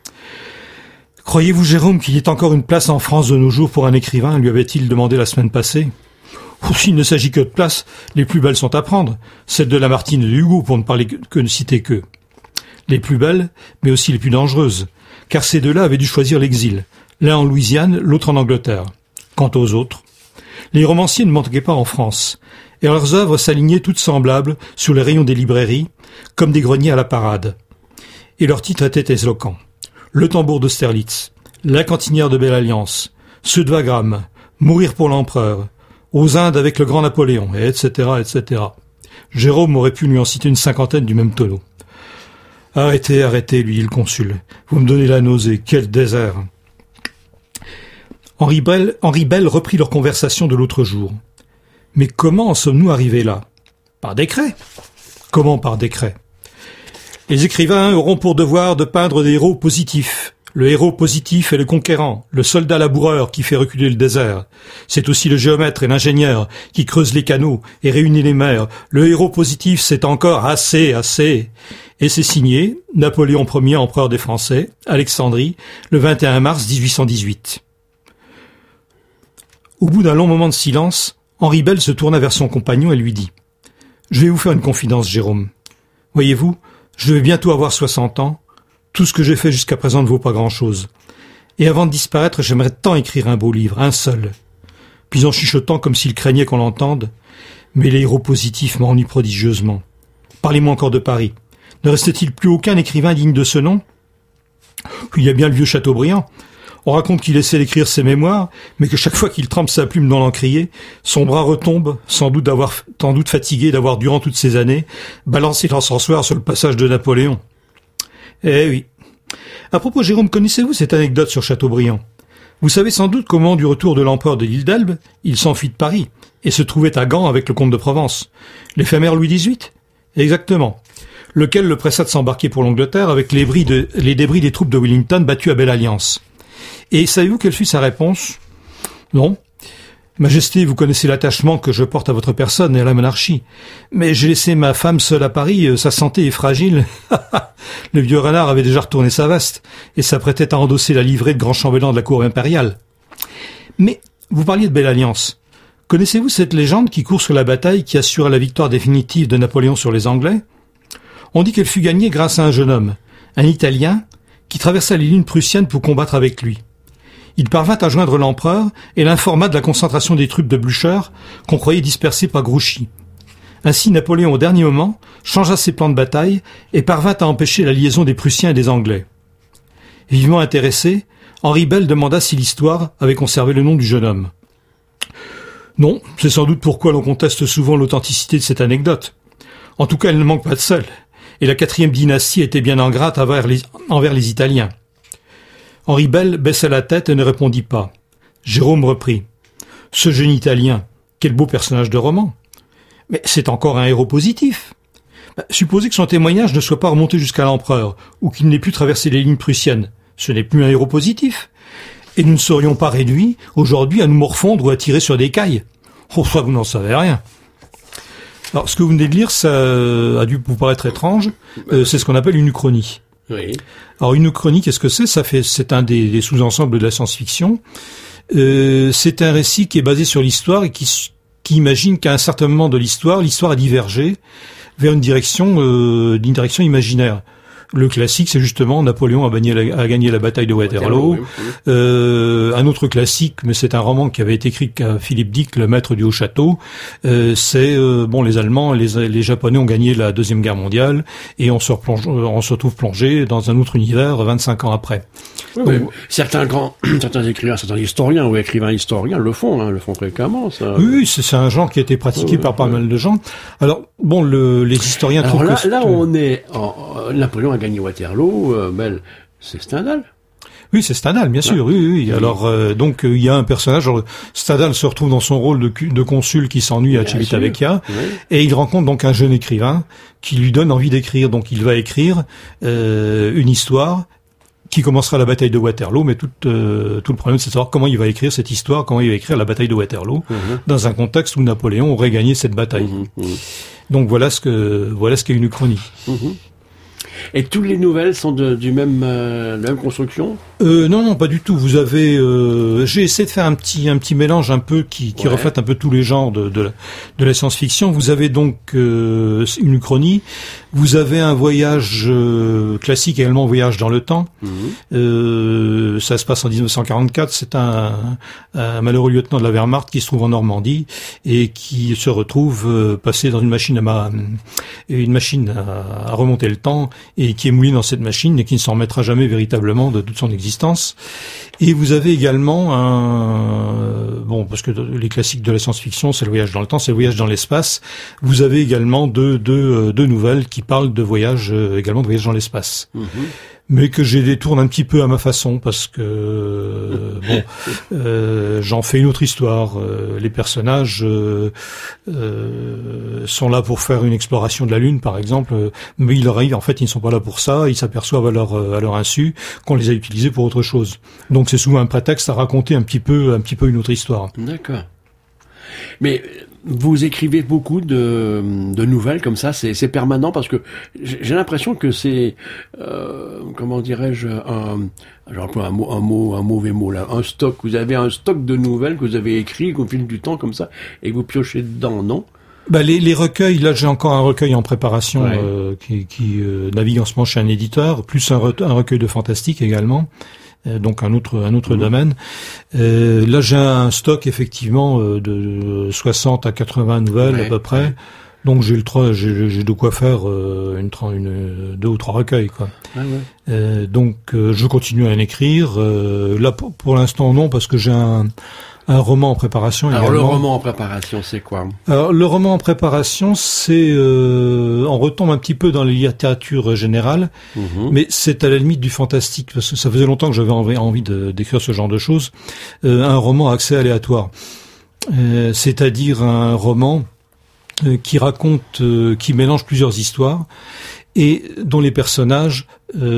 « Croyez-vous, Jérôme, qu'il y ait encore une place en France de nos jours pour un écrivain ?» lui avait-il demandé la semaine passée. « S'il ne s'agit que de place, les plus belles sont à prendre, celles de Lamartine et de Hugo, pour ne parler que, que ne citer qu'eux. Les plus belles, mais aussi les plus dangereuses, car ces deux-là avaient dû choisir l'exil, l'un en Louisiane, l'autre en Angleterre. Quant aux autres, les romanciers ne manquaient pas en France, et leurs œuvres s'alignaient toutes semblables sur les rayons des librairies, comme des greniers à la parade. Et leurs titres étaient éloquents. Le tambour d'Austerlitz, La cantinière de Belle-Alliance, Ceux de Wagram, Mourir pour l'empereur, Aux Indes avec le grand Napoléon, et etc., et cetera. Jérôme aurait pu lui en citer une cinquantaine du même tonneau. « Arrêtez, arrêtez, lui dit le consul. Vous me donnez la nausée. Quel désert !» Henri Bell, Henri Bell reprit leur conversation de l'autre jour. « Mais comment en sommes-nous arrivés là ?»« Par décret. »« Comment par décret ?»« Les écrivains auront pour devoir de peindre des héros positifs. Le héros positif est le conquérant, le soldat laboureur qui fait reculer le désert. C'est aussi le géomètre et l'ingénieur qui creuse les canaux et réunit les mers. Le héros positif, c'est encore assez, assez. Et c'est signé Napoléon Ier, empereur des Français, Alexandrie, le vingt et un mars dix-huit cent dix-huit. Au bout d'un long moment de silence, Henri Bell se tourna vers son compagnon et lui dit « Je vais vous faire une confidence, Jérôme. Voyez-vous, je vais bientôt avoir soixante ans. Tout ce que j'ai fait jusqu'à présent ne vaut pas grand-chose. Et avant de disparaître, j'aimerais tant écrire un beau livre, un seul. » Puis en chuchotant comme s'il craignait qu'on l'entende, « Mais les héros positifs m'ennuient prodigieusement. Parlez-moi encore de Paris. Ne restait-il plus aucun écrivain digne de ce nom ? Il y a bien le vieux Chateaubriand. On raconte qu'il essaie d'écrire ses mémoires, mais que chaque fois qu'il trempe sa plume dans l'encrier, son bras retombe, sans doute d'avoir, sans doute fatigué d'avoir, durant toutes ces années, balancé l'encensoir sur le passage de Napoléon. Eh oui. À propos, Jérôme, connaissez-vous cette anecdote sur Chateaubriand ? Vous savez sans doute qu'au moment du retour de l'empereur de l'île d'Elbe, il s'enfuit de Paris et se trouvait à Gand avec le comte de Provence. L'éphémère Louis dix-huit ? Exactement. Lequel le pressa de s'embarquer pour l'Angleterre avec les, bris de, les débris des troupes de Wellington battues à Belle-Alliance. Et savez-vous quelle fut sa réponse ? Non. Majesté, vous connaissez l'attachement que je porte à votre personne et à la monarchie. Mais j'ai laissé ma femme seule à Paris, sa santé est fragile. Le vieux renard avait déjà retourné sa veste et s'apprêtait à endosser la livrée de grand chambellan de la cour impériale. Mais vous parliez de Belle-Alliance. Connaissez-vous cette légende qui court sur la bataille qui assura la victoire définitive de Napoléon sur les Anglais ? On dit qu'elle fut gagnée grâce à un jeune homme, un Italien, qui traversa les lignes prussiennes pour combattre avec lui. Il parvint à joindre l'empereur et l'informa de la concentration des troupes de Blücher qu'on croyait dispersées par Grouchy. Ainsi, Napoléon, au dernier moment, changea ses plans de bataille et parvint à empêcher la liaison des Prussiens et des Anglais. Vivement intéressé, Henri Bell demanda si l'histoire avait conservé le nom du jeune homme. Non, c'est sans doute pourquoi l'on conteste souvent l'authenticité de cette anecdote. En tout cas, elle ne manque pas de sel. Et la quatrième dynastie était bien ingrate envers les, envers les Italiens. Henri Belle baissa la tête et ne répondit pas. Jérôme reprit. Ce jeune Italien, quel beau personnage de roman. Mais c'est encore un héros positif. Supposez que son témoignage ne soit pas remonté jusqu'à l'empereur, ou qu'il n'ait pu traverser les lignes prussiennes. Ce n'est plus un héros positif. Et nous ne serions pas réduits, aujourd'hui, à nous morfondre ou à tirer sur des cailles. Oh, ça, vous n'en savez rien. Alors, ce que vous venez de lire, ça a dû vous paraître étrange. Euh, c'est ce qu'on appelle une uchronie. Oui. Alors, une uchronie, qu'est-ce que c'est? Ça fait, c'est un des, des sous-ensembles de la science-fiction. Euh, c'est un récit qui est basé sur l'histoire et qui, qui imagine qu'à un certain moment de l'histoire, l'histoire a divergé vers une direction, euh, une direction imaginaire. Le classique, c'est justement Napoléon a gagné la, a gagné la bataille de Waterloo. Oui, oui. Euh, un autre classique, mais c'est un roman qui avait été écrit par Philippe Dick, le maître du Haut-Château. Euh, c'est euh, bon, les Allemands, les, les Japonais ont gagné la deuxième guerre mondiale et on se replonge, on se retrouve plongé dans un autre univers vingt-cinq ans après. Oui, Donc, oui. Certains grands, certains écrivains, certains historiens ou écrivains historiens le font, hein, le font fréquemment. Ça. Oui, c'est, c'est un genre qui a été pratiqué oui, par oui, pas oui. mal de gens. Alors bon, le, les historiens Alors trouvent là, que là, on est en, en, Napoléon a gagné Waterloo, euh, ben, c'est Stendhal. Oui, c'est Stendhal, bien sûr. Oui, oui. oui. Alors euh, donc il euh, y a un personnage. Alors, Stendhal se retrouve dans son rôle de, de consul qui s'ennuie à Civitavecchia, oui. et il rencontre donc un jeune écrivain qui lui donne envie d'écrire. Donc il va écrire euh, une histoire qui commencera la bataille de Waterloo, mais tout, euh, tout le problème, c'est de savoir comment il va écrire cette histoire, comment il va écrire la bataille de Waterloo, mmh. dans un contexte où Napoléon aurait gagné cette bataille. Mmh. Mmh. Donc voilà ce que voilà ce qu'est une uchronie. Mmh. Et toutes les nouvelles sont de, du même, euh, la même construction? Euh, non, non, pas du tout. Vous avez, euh, j'ai essayé de faire un petit, un petit mélange un peu qui, qui ouais. reflète un peu tous les genres de, de, la, de la science-fiction. Vous avez donc euh, une uchronie. Vous avez un voyage euh, classique, également un voyage dans le temps. Mmh. Euh, ça se passe en dix-neuf cent quarante-quatre. C'est un, un malheureux lieutenant de la Wehrmacht qui se trouve en Normandie et qui se retrouve euh, passé dans une machine à ma, une machine à, à remonter le temps et qui est mouillé dans cette machine et qui ne s'en remettra jamais véritablement de toute son existence. Et vous avez également un, bon, parce que les classiques de la science-fiction, c'est le voyage dans le temps, c'est le voyage dans l'espace. Vous avez également deux, deux, deux nouvelles qui parlent de voyage, également de voyage dans l'espace. Mmh. Mais que j'ai détourne un petit peu à ma façon parce que bon, euh, j'en fais une autre histoire. Euh, les personnages euh, euh, sont là pour faire une exploration de la Lune, par exemple, mais il arrive, en fait, ils ne sont pas là pour ça. Ils s'aperçoivent à leur à leur insu qu'on les a utilisés pour autre chose. Donc c'est souvent un prétexte à raconter un petit peu un petit peu une autre histoire. D'accord. Mais vous écrivez beaucoup de, de nouvelles comme ça, c'est, c'est permanent parce que j'ai l'impression que c'est, euh, comment dirais-je, un, j'emploie un mot, un mot, un mauvais mot là, un stock. Vous avez un stock de nouvelles que vous avez écrit au fil du temps comme ça et que vous piochez dedans, non? Bah les, les recueils, là j'ai encore un recueil en préparation ouais. euh, qui, qui euh, navigue en ce moment chez un éditeur, plus un, re- un recueil de fantastique également. Donc un autre un autre mmh. domaine. Euh, là j'ai un stock effectivement de soixante à quatre-vingts nouvelles ouais, à peu près. Ouais. Donc j'ai le trois j'ai, j'ai de quoi faire euh, une, une deux ou trois recueils quoi. Ouais, ouais. Euh, donc euh, je continue à en écrire. Euh, là pour, pour l'instant non parce que j'ai un un roman en préparation. Alors également. Le roman en préparation, c'est quoi? Alors le roman en préparation, c'est euh, on retombe un petit peu dans les littératures générales, mmh. mais c'est à la limite du fantastique parce que ça faisait longtemps que j'avais envie, envie de, d'écrire ce genre de choses. Euh, un roman à accès aléatoire, euh, c'est-à-dire un roman euh, qui raconte, euh, qui mélange plusieurs histoires et dont les personnages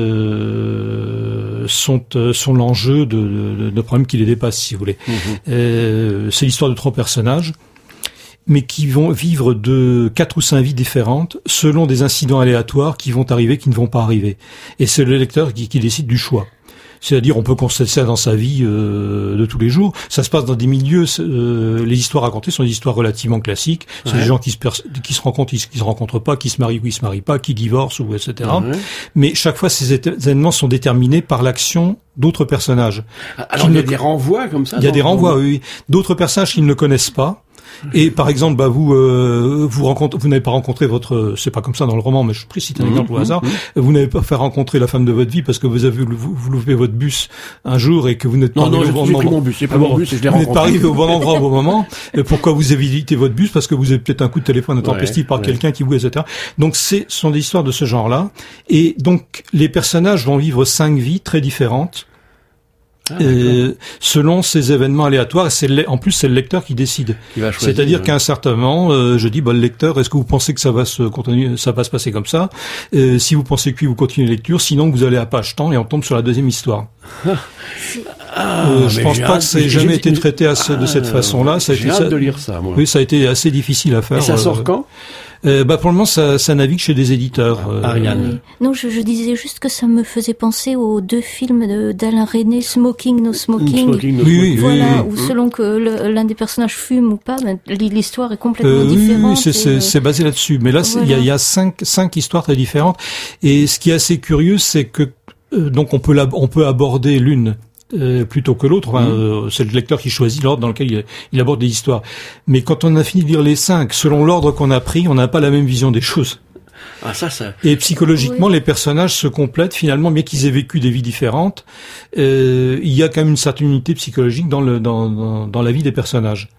euh, sont euh, sont l'enjeu de, de, de problèmes qui les dépassent, si vous voulez. Mmh. Euh, c'est l'histoire de trois personnages, mais qui vont vivre de quatre ou cinq vies différentes selon des incidents aléatoires qui vont arriver, qui ne vont pas arriver. Et c'est le lecteur qui, qui décide du choix. C'est-à-dire, on peut constater ça dans sa vie euh, de tous les jours. Ça se passe dans des milieux. Euh, les histoires racontées sont des histoires relativement classiques. C'est ouais. des gens qui se pers- qui se rencontrent, qui se, qui se rencontrent pas, qui se marient ou qui se marient pas, qui divorcent ou et cetera. Ouais. Mais chaque fois, ces événements sont déterminés par l'action d'autres personnages. Alors, il y a ne... des renvois comme ça. Il y a des renvois, oui. D'autres personnages qu'ils ne connaissent pas. Et par exemple, bah vous euh, vous rencontrez, vous n'avez pas rencontré votre, c'est pas comme ça dans le roman, mais je précise un mmh, exemple au hasard. Mmh. Vous n'avez pas fait rencontrer la femme de votre vie parce que vous avez vous, vous loupez votre bus un jour et que vous n'êtes pas non, arrivé non, au bon moment. Mon bus, c'est pas mon bus, et je l'ai vous n'êtes pas arrivé au bon endroit au bon moment. Et pourquoi vous évitez votre bus? Parce que vous avez peut-être un coup de téléphone intempestif ouais, par ouais. quelqu'un qui vous, et cetera. Donc c'est sont des histoires de ce genre-là. Et donc les personnages vont vivre cinq vies très différentes. Ah, euh, selon ces événements aléatoires, et c'est le, en plus c'est le lecteur qui décide. Qui va choisir, C'est-à-dire ouais. qu'à un certain moment, euh, je dis, bah le lecteur, est-ce que vous pensez que ça va se continuer, ça va se passer comme ça euh, Si vous pensez que oui, vous continuez la lecture. Sinon, vous allez à page temps et on tombe sur la deuxième histoire. Ah, euh, je pense pas hâte, que ça ait jamais été traité à ce, de cette ah, façon-là. Ça a j'ai été hâte ça, de lire ça, moi. Oui, ça a été assez difficile à faire. Et ça sort euh, quand Euh, bah pour le moment ça, ça navigue chez des éditeurs. Euh, Ariane. Oui. Non, je, je disais juste que ça me faisait penser aux deux films de, d'Alain Resnais, Smoking No Smoking. Smoking, no oui, smoking. Oui, voilà, oui, où oui. selon que le, l'un des personnages fume ou pas, ben, l'histoire est complètement euh, différente. Oui, c'est, c'est, euh... c'est basé là-dessus. Mais là, il voilà. y a, y a cinq, cinq histoires très différentes. Et ce qui est assez curieux, c'est que euh, donc on peut la, on peut aborder l'une. Euh, plutôt que l'autre, enfin, mmh. euh, c'est le lecteur qui choisit l'ordre dans lequel il, il aborde des histoires. Mais quand on a fini de lire les cinq, selon l'ordre qu'on a pris, on n'a pas la même vision des choses. Ah, ça, ça. Et psychologiquement, oui. les personnages se complètent finalement, bien qu'ils aient vécu des vies différentes. Euh, il y a quand même une certaine unité psychologique dans le dans dans, dans la vie des personnages.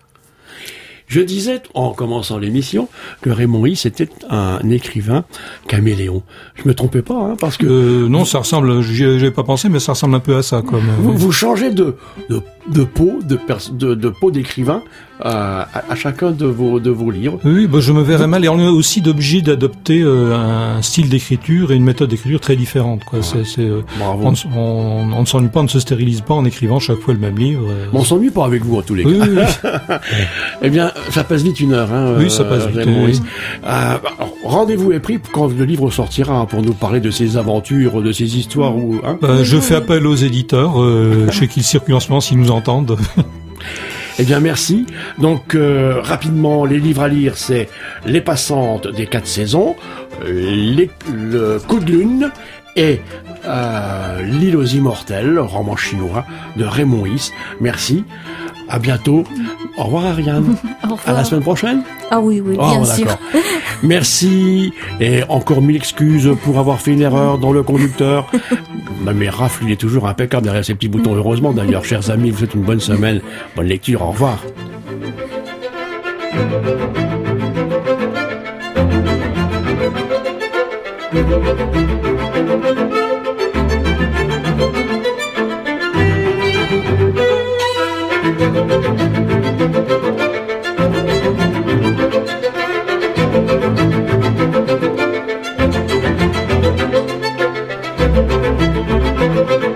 Je disais, en commençant l'émission, que Raymond Ries était un écrivain caméléon. Je me trompais pas, hein, parce que... Euh, non, ça ressemble, j'y ai pas pensé, mais ça ressemble un peu à ça, comme... Vous, vous changez de, de, de peau, de, pers- de, de peau d'écrivain, à, à, à chacun de vos, de vos livres. Oui, bah, je me verrais mal, et on est aussi obligé d'adopter euh, un style d'écriture et une méthode d'écriture très différente, quoi. Ouais. C'est, c'est, euh, on, on, on ne s'ennuie pas, on ne se stérilise pas en écrivant chaque fois le même livre. Euh... Bon, on s'ennuie pas avec vous, en tous les cas. Oui, oui. Eh bien, ça passe vite une heure, hein. Oui, ça passe vite. Euh, euh, rendez-vous est pris quand le livre sortira, hein, pour nous parler de ses aventures, de ses histoires. Ou, hein. euh, je fais appel aux éditeurs, euh, chez qui il circule en ce moment, s'ils nous entendent. Eh bien, merci. Donc, euh, rapidement, les livres à lire, c'est Les Passantes des quatre saisons, les, Le Coup de Lune et euh, L'Île aux Immortels, roman chinois de Raymond Ries. Merci. À bientôt. Au revoir, Ariane. Au revoir. À la semaine prochaine. Ah oui, oui, bien oh, sûr. D'accord. Merci. Et encore mille excuses pour avoir fait une erreur dans le conducteur. Mais Raph, il est toujours impeccable derrière ses petits boutons. Heureusement, d'ailleurs, chers amis, vous souhaite une bonne semaine. Bonne lecture. Au revoir.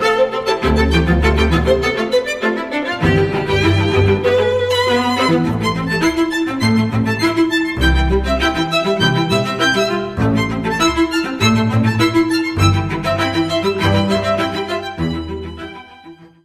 Thank you.